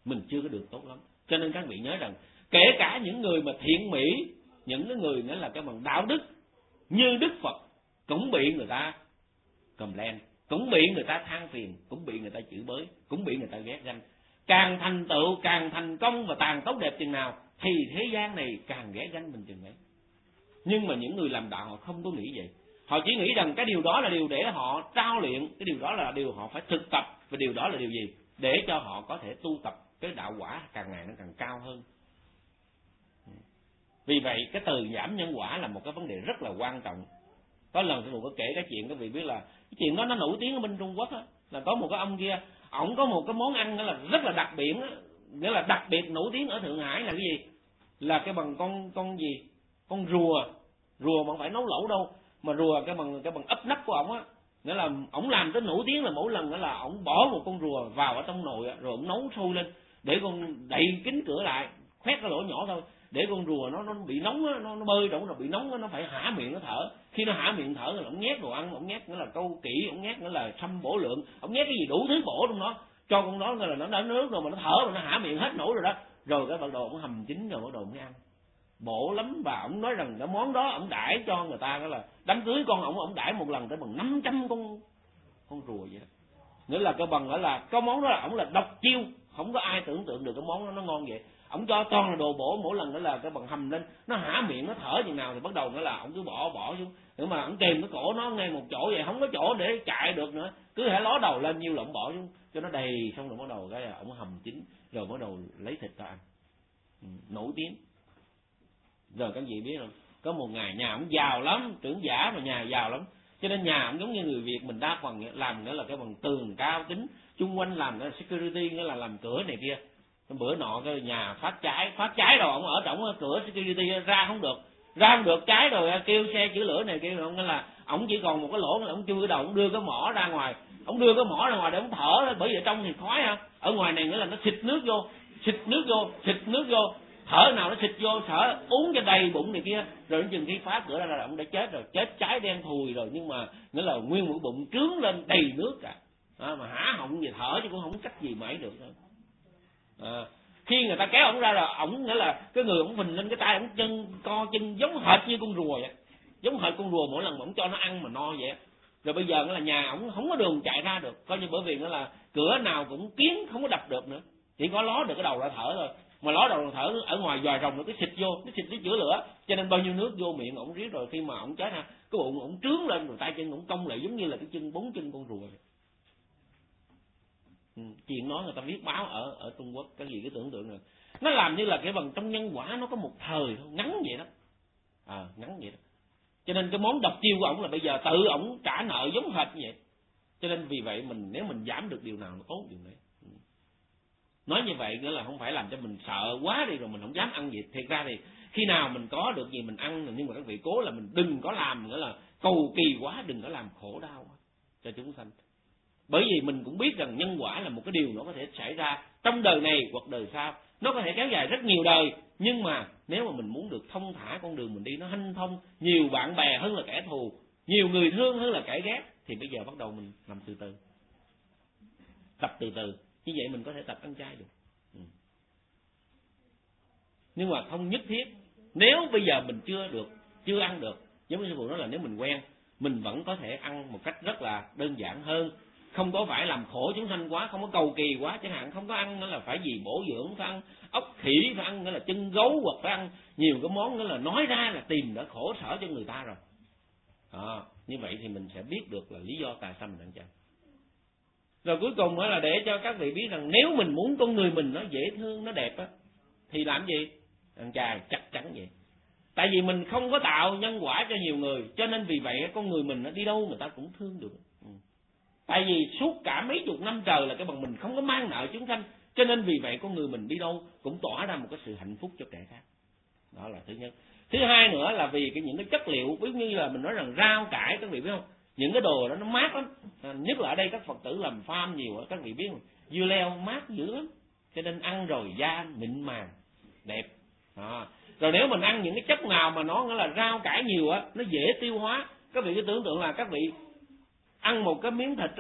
mình chưa có được tốt lắm. Cho nên các vị nhớ rằng kể cả những người mà thiện mỹ, những cái người nữa là cái bằng đạo đức như Đức Phật cũng bị người ta complain, cũng bị người ta than phiền, cũng bị người ta chửi bới, cũng bị người ta ghét ganh. Càng thành tựu, càng thành công và càng tốt đẹp chừng nào thì thế gian này càng ghét ganh mình chừng ấy. Nhưng mà những người làm đạo họ không có nghĩ vậy. Họ chỉ nghĩ rằng cái điều đó là điều để họ trao luyện, cái điều đó là điều họ phải thực tập, và điều đó là điều gì? Để cho họ có thể tu tập cái đạo quả càng ngày nó càng cao hơn. Vì vậy cái từ giảm nhân quả là một cái vấn đề rất là quan trọng. Có lần tôi có kể cái chuyện các vị biết là cái chuyện đó nó nổi tiếng ở bên Trung Quốc á, là có một cái ông kia, ổng có một cái món ăn đó là rất là đặc biệt á, nghĩa là đặc biệt nổi tiếng ở Thượng Hải là cái gì? Là cái bằng con con gì? Con rùa, rùa mà không phải nấu lẩu đâu, mà rùa cái bằng cái bằng ấp nắp của ổng á, nghĩa là ổng làm tới nổi tiếng là mỗi lần đó là ổng bỏ một con rùa vào ở trong nồi á, rồi ổng nấu sôi lên để con đậy kín cửa lại, khoét cái lỗ nhỏ thôi, để con rùa nó nó bị nóng á, nó, nó bơi trong rồi bị nóng á, nó phải hả miệng nó thở. Khi nó hả miệng thở rồi ổng nhét đồ ăn, ổng nhét nữa là câu kỹ, ổng nhét nữa là sâm bổ lượng, ổng nhét cái gì đủ thứ bổ trong đó, cho con đó là nó đã nước rồi mà nó thở rồi nó hả miệng hết nổi rồi đó, rồi cái bắt đầu ổng hầm chín rồi bắt đầu mới ăn. Bổ lắm. Và ổng nói rằng cái món đó ổng đãi cho người ta, đó là đám cưới con ổng, ổng đãi một lần tới bằng năm trăm con con rùa vậy đó. Nghĩa là cái bằng đó là cái món đó là ổng là độc chiêu, không có ai tưởng tượng được cái món đó nó ngon vậy. Ổng cho toàn là đồ bổ, mỗi lần đó là cái bằng hầm lên, nó hả miệng nó thở chừng nào thì bắt đầu nữa là ổng cứ bỏ bỏ xuống. Nhưng mà ổng kìm cái cổ nó ngay một chỗ vậy, không có chỗ để chạy được nữa, cứ hãy ló đầu lên nhiêu là ổng bỏ xuống cho nó đầy, xong rồi bắt đầu cái ổng hầm chín rồi bắt đầu lấy thịt ra ăn. Ừ, nổi tiếng. Rồi các vị biết không, có một ngày nhà ổng giàu lắm, trưởng giả mà nhà giàu lắm, cho nên nhà ổng giống như người Việt mình đa phần làm nữa là cái bằng tường cao kính, chung quanh làm cái security, nghĩa là làm cửa này kia. Bữa nọ cái nhà phát cháy, phát cháy rồi ổng ở trong cửa security ra không được, ra không được cháy rồi kêu xe chữa lửa này kia, nghĩa là ổng chỉ còn một cái lỗ, ổng chui cái đầu, ổng đưa cái mỏ ra ngoài, ổng đưa cái mỏ ra ngoài để ổng thở, bởi vì ở trong thì khói ha, ở ngoài này nghĩa là nó xịt nước vô, xịt nước vô, xịt nước vô, thở nào nó xịt vô, thở uống cho đầy bụng này kia, rồi đến chừng khi phá cửa ra là ổng đã chết rồi, chết cháy đen thùi rồi, nhưng mà nghĩa là nguyên một bụng trướng lên đầy nước cả, à, mà há họng gì thở chứ cũng không cách gì mãi được đâu. À, khi người ta kéo ổng ra là ổng nghĩa là cái người ổng phình lên cái tay ổng chân co chân giống hệt như con rùa vậy, giống hệt con rùa mỗi lần ổng cho nó ăn mà no vậy. Rồi bây giờ là nhà ổng không có đường chạy ra được, coi như bởi vì nó là cửa nào cũng kiến không có đập được nữa, chỉ có ló được cái đầu ra thở thôi, mà ló đầu ra thở ở ngoài vòi rồng nó cứ xịt vô, nó xịt nó chữa lửa, cho nên bao nhiêu nước vô miệng ổng riết, rồi khi mà ổng chết ha, cái bụng ổng trướng lên rồi tay chân ổng cong lại giống như là cái chân bốn chân con rùa. Ừ, chuyện đó người ta viết báo ở ở Trung Quốc, cái gì cái tưởng tượng rồi, nó làm như là cái bằng trong nhân quả nó có một thời thôi, ngắn vậy đó, à, ngắn vậy đó. Cho nên cái món độc chiêu của ổng là bây giờ tự ổng trả nợ giống hệt như vậy. Cho nên vì vậy mình nếu mình giảm được điều nào nó tốt điều đấy. Ừ. Nói như vậy nghĩa là không phải làm cho mình sợ quá đi rồi mình không dám ăn gì. Thiệt ra thì khi nào mình có được gì mình ăn, nhưng mà các vị cố là mình đừng có làm nghĩa là cầu kỳ quá, đừng có làm khổ đau cho chúng sanh. Bởi vì mình cũng biết rằng nhân quả là một cái điều nó có thể xảy ra trong đời này hoặc đời sau, nó có thể kéo dài rất nhiều đời, nhưng mà nếu mà mình muốn được thông thả con đường mình đi nó hanh thông, nhiều bạn bè hơn là kẻ thù, nhiều người thương hơn là kẻ ghét, thì bây giờ bắt đầu mình làm từ từ, tập từ từ, như vậy mình có thể tập ăn chay được. Ừ. Nhưng mà không nhất thiết, nếu bây giờ mình chưa được, chưa ăn được, giống như sư phụ nói là nếu mình quen, mình vẫn có thể ăn một cách rất là đơn giản hơn, không có phải làm khổ chúng sanh quá, không có cầu kỳ quá, chẳng hạn không có ăn nữa là phải gì bổ dưỡng, phải ăn ốc khỉ, phải ăn nữa là chân gấu, hoặc phải ăn nhiều cái món nữa là nói ra là tìm đã khổ sở cho người ta rồi. À, như vậy thì mình sẽ biết được là lý do tại sao mình ăn chay. Rồi cuối cùng là để cho các vị biết rằng nếu mình muốn con người mình nó dễ thương, nó đẹp á, thì làm gì? Ăn chay, chắc chắn vậy. Tại vì mình không có tạo nhân quả cho nhiều người, cho nên vì vậy con người mình nó đi đâu người ta cũng thương được. Ừ. Tại vì suốt cả mấy chục năm trời là cái bằng mình không có mang nợ chúng sanh, cho nên vì vậy con người mình đi đâu cũng tỏa ra một cái sự hạnh phúc cho kẻ khác. Đó là thứ nhất. Thứ hai nữa là vì cái những cái chất liệu, ví như là mình nói rằng rau cải, các vị biết không? Những cái đồ đó nó mát lắm. Nhất là ở đây các Phật tử làm farm nhiều, các vị biết không? Dưa leo mát dữ lắm. Cho nên ăn rồi da mịn màng, đẹp. À. Rồi nếu mình ăn những cái chất nào mà nó nghĩa là rau cải nhiều á, nó dễ tiêu hóa. Các vị cứ tưởng tượng là các vị ăn một cái miếng thịt á,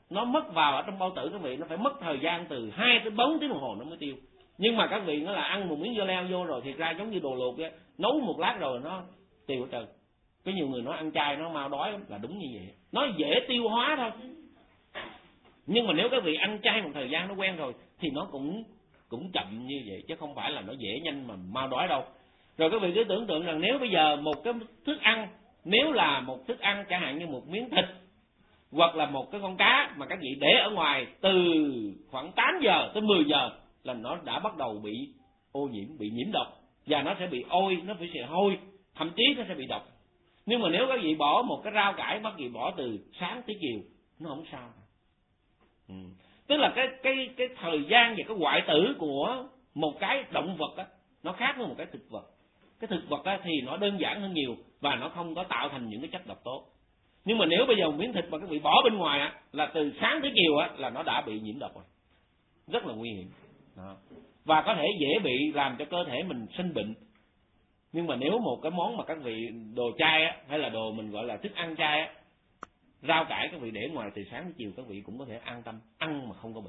nó mất vào ở trong bao tử các vị, nó phải mất thời gian từ hai tới bốn tiếng đồng hồ nó mới tiêu. Nhưng mà các vị nó là ăn một miếng dưa leo vô rồi thiệt ra giống như đồ luộc á, nấu một lát rồi nó tiêu hết trơn. Có nhiều người nói ăn chay nó mau đói lắm, là đúng như vậy, nó dễ tiêu hóa thôi. Nhưng mà nếu các vị ăn chay một thời gian nó quen rồi thì nó cũng cũng chậm như vậy, chứ không phải là nó dễ nhanh mà mau đói đâu. Rồi các vị cứ tưởng tượng rằng nếu bây giờ một cái thức ăn, nếu là một thức ăn chẳng hạn như một miếng thịt hoặc là một cái con cá mà các vị để ở ngoài từ khoảng tám giờ tới mười giờ là nó đã bắt đầu bị ô nhiễm, bị nhiễm độc, và nó sẽ bị ôi, nó phải sẽ hôi, thậm chí nó sẽ bị độc. Nhưng mà nếu các vị bỏ một cái rau cải, các vị bỏ từ sáng tới chiều, nó không sao. Ừ. Tức là cái cái cái thời gian và cái hoại tử của một cái động vật á, nó khác với một cái thực vật. Cái thực vật á, thì nó đơn giản hơn nhiều và nó không có tạo thành những cái chất độc tố. Nhưng mà nếu bây giờ một miếng thịt mà các vị bỏ bên ngoài á, là từ sáng tới chiều á, là nó đã bị nhiễm độc rồi, rất là nguy hiểm. Đó. Và có thể dễ bị làm cho cơ thể mình sinh bệnh. Nhưng mà nếu một cái món mà các vị đồ chay á, hay là đồ mình gọi là thức ăn chay á, rau cải các vị để ngoài từ sáng đến chiều, các vị cũng có thể an tâm ăn mà không có bệnh.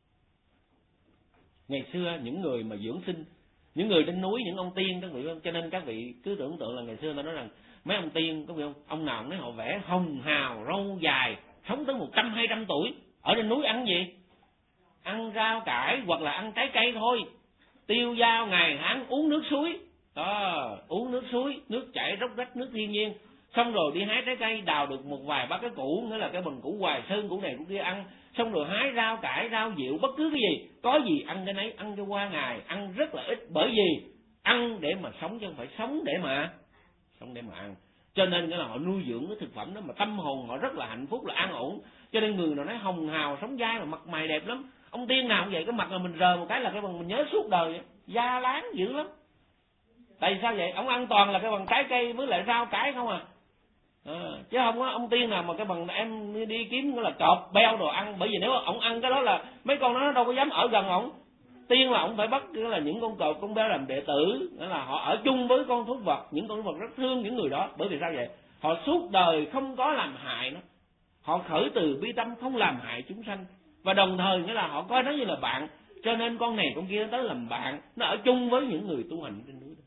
Ngày xưa những người mà dưỡng sinh, những người trên núi, những ông tiên các vị, cho nên các vị cứ tưởng tượng là ngày xưa ta nói rằng mấy ông tiên, các vị không, ông nào nói họ vẽ hồng hào râu dài, sống tới một trăm hai trăm tuổi, ở trên núi ăn gì? Ăn rau cải hoặc là ăn trái cây thôi, tiêu dao ngày tháng, uống nước suối đó, uống nước suối, nước chảy róc rách, nước thiên nhiên. Xong rồi đi hái trái cây, đào được một vài ba cái củ, nghĩa là cái bằng củ hoài sơn, củ này củ kia ăn. Xong rồi hái rau cải, rau diệu, bất cứ cái gì, có gì ăn cái nấy, ăn cho qua ngày, ăn rất là ít. Bởi vì ăn để mà sống chứ không phải sống để mà sống để mà ăn. Cho nên nghĩa là họ nuôi dưỡng cái thực phẩm đó mà tâm hồn họ rất là hạnh phúc, là an ổn. Cho nên người nào nói hồng hào, sống dai mà mặt mày đẹp lắm. Ông tiên nào cũng vậy, cái mặt là mình rờ một cái là cái bằng mình nhớ suốt đời vậy. Da láng dữ lắm. Tại sao vậy? Ông ăn toàn là cái bằng trái cây với lại rau cải không à. À, chứ không có ông tiên nào mà cái bằng em đi kiếm cái là cọp beo đồ ăn. Bởi vì nếu ông ăn cái đó là mấy con nó đâu có dám ở gần ổng. Tiên là ổng phải bắt là những con cọp con beo làm đệ tử, nghĩa là họ ở chung với con thú vật. Những con thú vật rất thương những người đó. Bởi vì sao vậy? Họ suốt đời không có làm hại nó, họ khởi từ bi tâm không làm hại chúng sanh, và đồng thời nghĩa là họ coi nó như là bạn. Cho nên con này con kia tới làm bạn, nó ở chung với những người tu hành trên núi đó.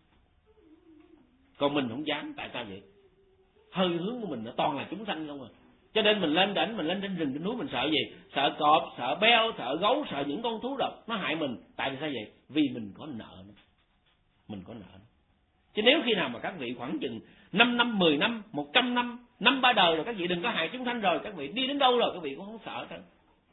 Còn mình không dám. Tại sao vậy? Hơi hướng của mình nó toàn là chúng sanh không à. Cho nên mình lên đỉnh, mình lên trên rừng trên núi, mình sợ gì? Sợ cọp, sợ beo, sợ gấu, sợ những con thú độc nó hại mình. Tại vì sao vậy? Vì mình có nợ nó. Mình có nợ nó. Chứ nếu khi nào mà các vị khoảng chừng năm năm, mười năm, một trăm năm, năm ba đời rồi, các vị đừng có hại chúng sanh rồi, các vị đi đến đâu rồi các vị cũng không sợ hết.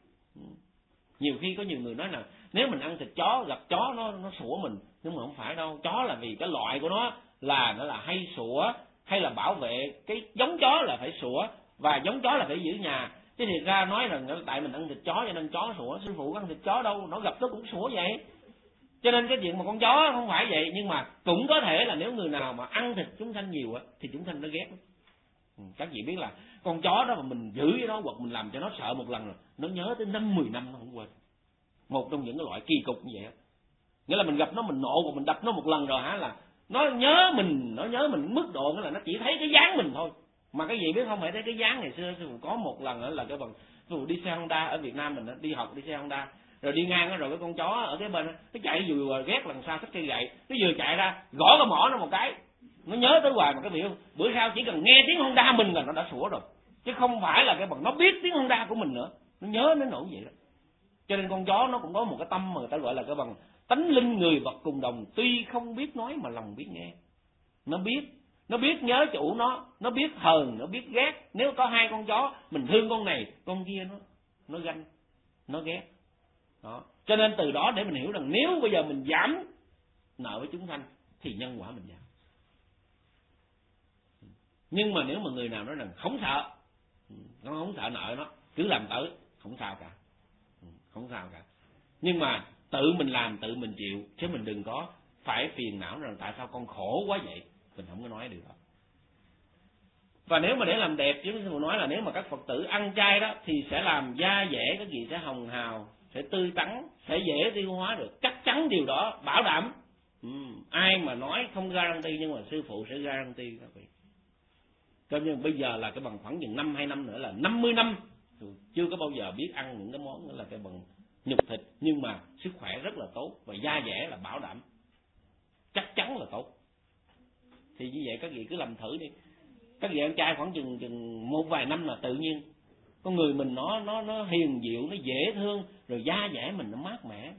Nhiều khi có nhiều người nói là nếu mình ăn thịt chó, gặp chó nó nó sủa mình, nhưng mà không phải đâu. Chó là vì cái loại của nó là nó là hay sủa, hay là bảo vệ cái giống chó là phải sủa, và giống chó là phải giữ nhà. Chứ thiệt ra nói rằng tại mình ăn thịt chó cho nên chó sủa, sư phụ ăn thịt chó đâu, nó gặp nó cũng sủa vậy. Cho nên cái chuyện mà con chó không phải vậy, nhưng mà cũng có thể là nếu người nào mà ăn thịt chúng sanh nhiều á thì chúng sanh nó ghét. Các vị biết là con chó đó mà mình giữ với nó hoặc mình làm cho nó sợ một lần rồi, nó nhớ tới năm mười năm nó không quên. Một trong những cái loại kỳ cục như vậy á. Nghĩa là mình gặp nó mình nộ và mình đập nó một lần rồi hả, là nó nhớ mình, nó nhớ mình mức độ nghĩa là nó chỉ thấy cái dáng mình thôi. Mà cái gì biết không, phải thấy cái dáng. Ngày xưa sư phụ có một lần nữa là cái bằng sư phụ đi xe Honda ở Việt Nam mình đó, đi học đi xe Honda, rồi đi ngang đó, rồi cái con chó ở cái bên đó, nó chạy vừa ghét lần sau xách cây gậy, nó vừa chạy ra gõ cái mỏ nó một cái, nó nhớ tới hoài. Mà cái biểu bữa sau chỉ cần nghe tiếng Honda mình là nó đã sủa rồi, chứ không phải là cái bằng nó biết tiếng Honda của mình nữa, nó nhớ nó nổi vậy đó. Cho nên con chó nó cũng có một cái tâm mà người ta gọi là cái bằng tánh linh người vật cùng đồng, tuy không biết nói mà lòng biết nghe. Nó biết, nó biết nhớ chủ nó, nó biết hờn, nó biết ghét. Nếu có hai con chó, mình thương con này, con kia nó nó ganh, nó ghét. Đó. Cho nên từ đó để mình hiểu rằng nếu bây giờ mình giảm nợ với chúng sanh thì nhân quả mình giảm. Nhưng mà nếu mà người nào nói rằng không sợ, nó không sợ nợ nó, cứ làm tới, không sao cả, không sao cả. Nhưng mà tự mình làm tự mình chịu, chứ mình đừng có phải phiền não rằng tại sao con khổ quá vậy, mình không có nói được đó. Và nếu mà để làm đẹp, chứ tôi nói là nếu mà các Phật tử ăn chay đó thì sẽ làm da dẻ các vị sẽ hồng hào, sẽ tươi tắn, sẽ dễ tiêu hóa được, chắc chắn điều đó, bảo đảm. Ừ, ai mà nói không guarantee, nhưng mà sư phụ sẽ guarantee các vị. Cho nên bây giờ là cái bằng khoảng chừng năm hai năm nữa là năm mươi năm tôi chưa có bao giờ biết ăn những cái món đó là cái bằng nhục thịt, nhưng mà sức khỏe rất là tốt và da dẻ là bảo đảm, chắc chắn là tốt. Thì như vậy các vị cứ làm thử đi. Các vị ăn chay khoảng chừng chừng một vài năm là tự nhiên con người mình nó nó nó hiền dịu, nó dễ thương, rồi da dẻ mình nó mát mẻ.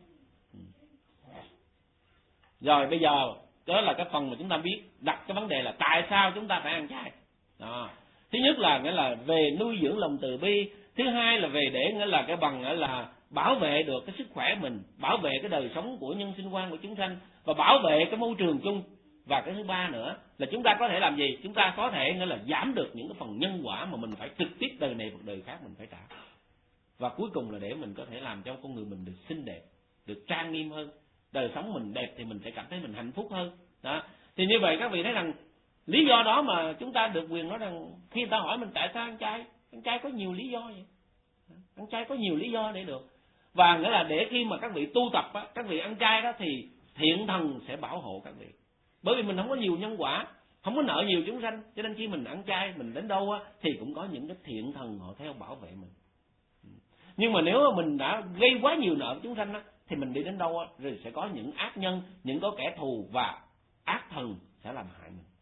Rồi bây giờ đó là cái phần mà chúng ta biết đặt cái vấn đề là tại sao chúng ta phải ăn chay. Đó. Thứ nhất là nghĩa là về nuôi dưỡng lòng từ bi, thứ hai là về để nghĩa là cái bằng nghĩa là bảo vệ được cái sức khỏe mình, bảo vệ cái đời sống của nhân sinh quan của chúng sanh và bảo vệ cái môi trường chung. Và cái thứ ba nữa là chúng ta có thể làm gì? Chúng ta có thể nghĩa là giảm được những cái phần nhân quả mà mình phải trực tiếp đời này hoặc đời khác mình phải trả. Và cuối cùng là để mình có thể làm cho con người mình được xinh đẹp, được trang nghiêm hơn. Đời sống mình đẹp thì mình sẽ cảm thấy mình hạnh phúc hơn. Đó. Thì như vậy các vị thấy rằng lý do đó mà chúng ta được quyền nói rằng khi người ta hỏi mình tại sao ăn chay, ăn chay có nhiều lý do vậy. Ăn chay có nhiều lý do để được. Và nghĩa là để khi mà các vị tu tập á, các vị ăn chay đó thì thiện thần sẽ bảo hộ các vị. Bởi vì mình không có nhiều nhân quả, không có nợ nhiều chúng sanh, cho nên khi mình ăn chay mình đến đâu á thì cũng có những cái thiện thần họ theo bảo vệ mình. Nhưng mà nếu mà mình đã gây quá nhiều nợ chúng sanh á thì mình đi đến đâu á rồi sẽ có những ác nhân, những có kẻ thù và ác thần sẽ làm hại mình.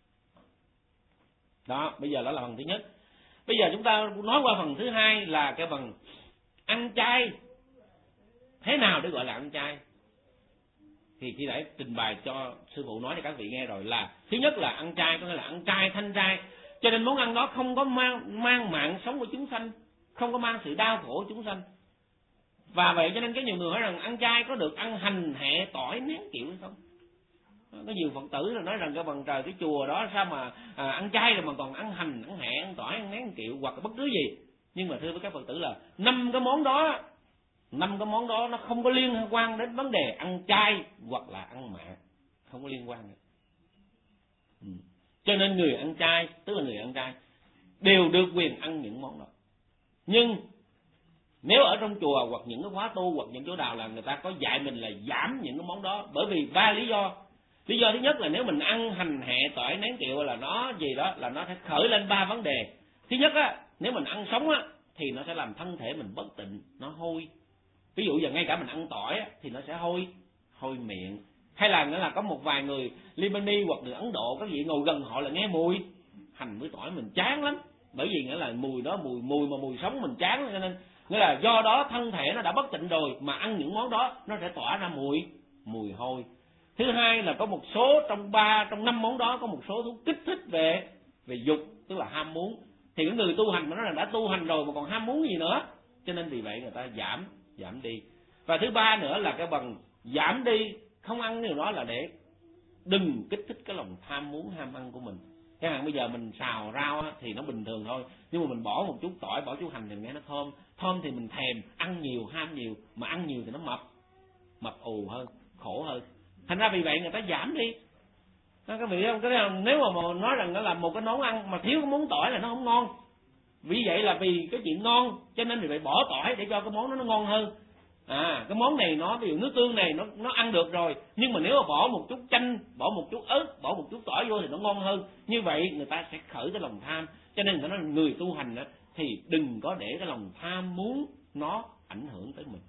Đó, bây giờ đó là phần thứ nhất. Bây giờ chúng ta nói qua phần thứ hai là cái phần ăn chay. Thế nào để gọi là ăn chay? Thì khi nãy trình bày cho sư phụ nói cho các vị nghe rồi là thứ nhất là ăn chay có nghĩa là ăn chay thanh chay, cho nên món ăn đó không có mang, mang mạng sống của chúng sanh, không có mang sự đau khổ của chúng sanh. Và vậy cho nên có nhiều người hỏi rằng ăn chay có được ăn hành hẹ tỏi nén kiệu hay không? Có nhiều Phật tử là nói rằng cái bằng trời cái chùa đó sao mà à, ăn chay rồi mà còn ăn hành, ăn hẹ, ăn tỏi, ăn nén kiệu hoặc là bất cứ gì. Nhưng mà thưa với các Phật tử là năm cái món đó năm cái món đó nó không có liên quan đến vấn đề ăn chay hoặc là ăn mặn, không có liên quan nữa. Ừ. Cho nên người ăn chay, tức là người ăn chay đều được quyền ăn những món đó. Nhưng nếu ở trong chùa hoặc những cái khóa tu hoặc những chỗ đạo là người ta có dạy mình là giảm những cái món đó, bởi vì ba lý do. Lý do thứ nhất là nếu mình ăn hành hẹ tỏi nén kiệu là nó gì đó là nó sẽ khởi lên ba vấn đề. Thứ nhất á, nếu mình ăn sống á thì nó sẽ làm thân thể mình bất tịnh, nó hôi. Ví dụ giờ ngay cả mình ăn tỏi á, thì nó sẽ hôi, hôi miệng. Hay là nghĩa là có một vài người Limani hoặc người Ấn Độ, các vị ngồi gần họ là nghe mùi hành với tỏi mình chán lắm. Bởi vì nghĩa là mùi đó mùi mùi mà mùi sống mình chán, cho nên nghĩa là do đó thân thể nó đã bất tịnh rồi mà ăn những món đó nó sẽ tỏa ra mùi mùi hôi. Thứ hai là có một số trong ba trong năm món đó có một số thuốc kích thích về về dục, tức là ham muốn. Thì những người tu hành mà nói là đã tu hành rồi mà còn ham muốn gì nữa, cho nên vì vậy người ta giảm giảm đi. Và thứ ba nữa là cái bằng giảm đi không ăn điều đó là để đừng kích thích cái lòng tham muốn ham ăn của mình. Chẳng hạn bây giờ mình xào rau á, thì nó bình thường thôi, nhưng mà mình bỏ một chút tỏi, bỏ chút hành thì nghe nó thơm, thơm thì mình thèm, ăn nhiều ham nhiều, mà ăn nhiều thì nó mập, mập ù hơn, khổ hơn. Thành ra vì vậy người ta giảm đi. Đó, các vị thấy không? Cái này, nếu mà, mà nói rằng nó là một cái món ăn mà thiếu cái món tỏi là nó không ngon. Vì vậy là vì cái chuyện ngon cho nên vì vậy bỏ tỏi để cho cái món đó nó ngon hơn. À, cái món này nó ví dụ nước tương này nó nó ăn được rồi, nhưng mà nếu mà bỏ một chút chanh, bỏ một chút ớt, bỏ một chút tỏi vô thì nó ngon hơn. Như vậy người ta sẽ khởi cái lòng tham. Cho nên người ta nói người tu hành đó, thì đừng có để cái lòng tham muốn nó ảnh hưởng tới mình,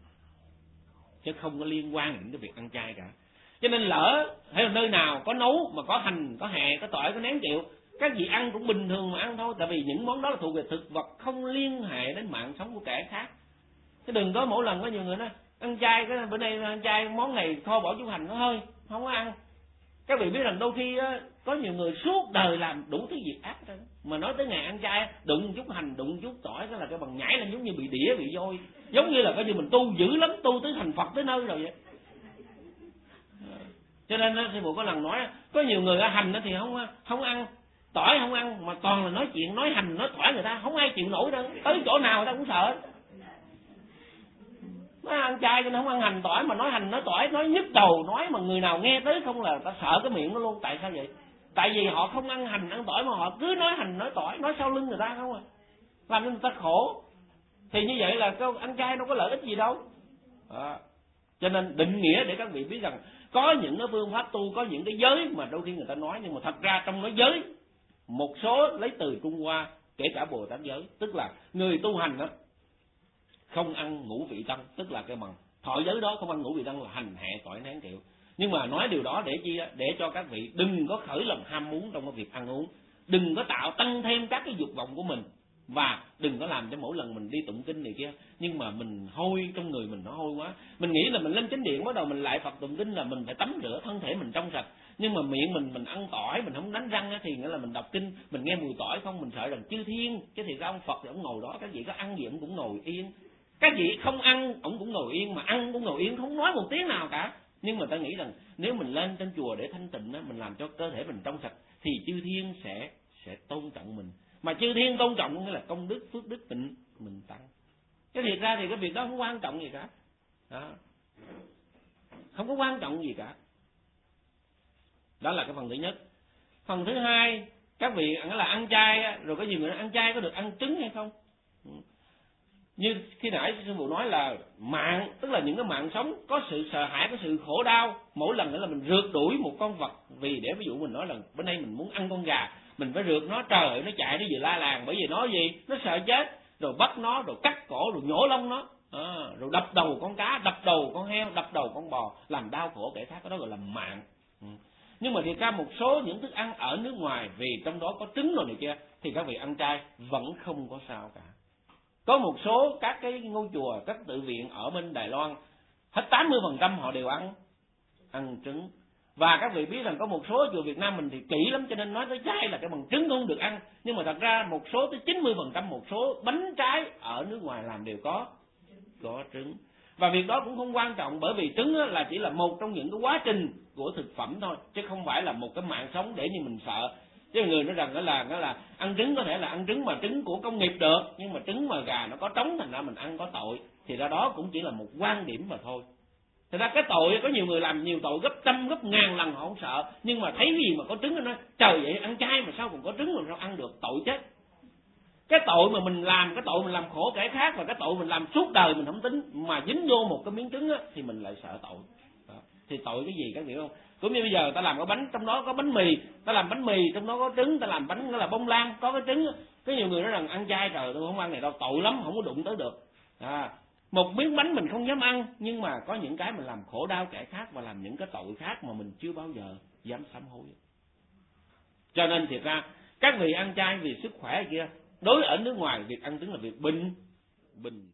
chứ không có liên quan đến cái việc ăn chay cả. Cho nên lỡ hay là nơi nào có nấu mà có hành, có hẹ, có tỏi, có nén kiệu, các vị ăn cũng bình thường mà ăn thôi, tại vì những món đó là thuộc về thực vật không liên hệ đến mạng sống của kẻ khác. Chứ đừng có mỗi lần có nhiều người nói ăn chay, cái bữa nay ăn chay món này kho bỏ chút hành nó hơi không có ăn. Các vị biết rằng đôi khi á, có nhiều người suốt đời làm đủ thứ việc ác đó, mà nói tới ngày ăn chay đụng chút hành, đụng chút tỏi cái là cái bằng nhảy lên giống như bị đĩa, bị vôi, giống như là coi như mình tu dữ lắm, tu tới thành Phật tới nơi rồi vậy. Cho nên sư phụ có lần nói có nhiều người hành thì không không ăn, tỏi không ăn, mà toàn là nói chuyện nói hành nói tỏi, người ta không ai chịu nổi đâu, tới chỗ nào người ta cũng sợ. Nó ăn chay cho nên không ăn hành tỏi, mà nói hành nói tỏi nói nhức đầu, nói mà người nào nghe tới không là ta sợ cái miệng nó luôn. Tại sao vậy? Tại vì họ không ăn hành ăn tỏi mà họ cứ nói hành nói tỏi, nói sau lưng người ta không à, làm cho người ta khổ. Thì như vậy là cái ăn chay đâu có lợi ích gì đâu. À, cho nên định nghĩa để các vị biết rằng có những cái phương pháp tu, có những cái giới mà đôi khi người ta nói, nhưng mà thật ra trong cái giới một số lấy từ Trung Hoa, kể cả Bồ Tát giới, tức là người tu hành đó, không ăn ngũ vị tân, tức là cái bằng thọ giới đó không ăn ngũ vị tân là hành hạ tội nén chịu. Nhưng mà nói điều đó để chi? Để cho các vị đừng có khởi lòng ham muốn trong cái việc ăn uống, đừng có tạo tăng thêm các cái dục vọng của mình, và đừng có làm cho mỗi lần mình đi tụng kinh này kia nhưng mà mình hôi, trong người mình nó hôi quá. Mình nghĩ là mình lên chánh điện bắt đầu mình lại Phật tụng kinh là mình phải tắm rửa thân thể mình trong sạch, nhưng mà miệng mình mình ăn tỏi, mình không đánh răng thì nghĩa là mình đọc kinh, mình nghe mùi tỏi không, mình sợ rằng chư thiên, cái thì ra ông Phật thì ông ngồi đó, các vị có ăn gì ông cũng ngồi yên, các vị không ăn ông cũng ngồi yên, mà ăn cũng ngồi yên, không nói một tiếng nào cả. Nhưng mà ta nghĩ rằng nếu mình lên trên chùa để thanh tịnh đó, mình làm cho cơ thể mình trong sạch thì chư thiên sẽ sẽ tôn trọng mình, mà chư thiên tôn trọng nghĩa là công đức phước đức tịnh mình tăng. Cái thiệt ra thì cái việc đó không quan trọng gì cả, đó. Không có quan trọng gì cả. Đó là cái phần thứ nhất. Phần thứ hai, các vị là ăn chay, rồi có nhiều người ăn chay có được ăn trứng hay không? Như khi nãy sư phụ nói là mạng, tức là những cái mạng sống có sự sợ hãi, có sự khổ đau, mỗi lần nữa là mình rượt đuổi một con vật, vì để ví dụ mình nói là bữa nay mình muốn ăn con gà, mình phải rượt nó, trời ơi nó chạy nó vừa la làng, bởi vì nó gì? Nó sợ chết, rồi bắt nó, rồi cắt cổ, rồi nhổ lông nó, à, rồi đập đầu con cá, đập đầu con heo, đập đầu con bò, làm đau khổ kẻ khác, cái đó gọi là mạng. Ừ. Nhưng mà thiệt ra một số những thức ăn ở nước ngoài, vì trong đó có trứng rồi này kia, thì các vị ăn chay vẫn không có sao cả. Có một số các cái ngôi chùa, các tự viện ở bên Đài Loan, hết tám mươi phần trăm họ đều ăn ăn trứng. Và các vị biết rằng có một số chùa Việt Nam mình thì kỹ lắm, cho nên nói tới chay là cái bằng trứng không được ăn. Nhưng mà thật ra một số tới chín mươi phần trăm một số bánh trái ở nước ngoài làm đều có có trứng. Và việc đó cũng không quan trọng, bởi vì trứng là chỉ là một trong những cái quá trình của thực phẩm thôi, chứ không phải là một cái mạng sống để như mình sợ. Chứ người nói rằng đó là đó là ăn trứng có thể là ăn trứng mà trứng của công nghiệp được, nhưng mà trứng mà gà nó có trống thành ra mình ăn có tội, thì ra đó cũng chỉ là một quan điểm mà thôi. Thật ra cái tội, có nhiều người làm nhiều tội gấp trăm gấp ngàn lần họ không sợ, nhưng mà thấy gì mà có trứng nó nói trời vậy ăn chay mà sao còn có trứng mà sao ăn được, tội chết. Cái tội mà mình làm, cái tội mình làm khổ kẻ khác, và cái tội mình làm suốt đời mình không tính, mà dính vô một cái miếng trứng á, thì mình lại sợ tội. Đó. Thì tội cái gì các vị không? Cũng như bây giờ ta làm cái bánh, trong đó có bánh mì, ta làm bánh mì trong đó có trứng, ta làm bánh nó là bông lan có cái trứng. Có nhiều người nói rằng ăn chay trời tôi không ăn này đâu, tội lắm, không có đụng tới được. À, một miếng bánh mình không dám ăn, nhưng mà có những cái mình làm khổ đau kẻ khác và làm những cái tội khác mà mình chưa bao giờ dám sám hối. Cho nên thiệt ra các vị ăn chay vì sức khỏe kia, đối ở nước ngoài việc ăn trứng là việc bình bình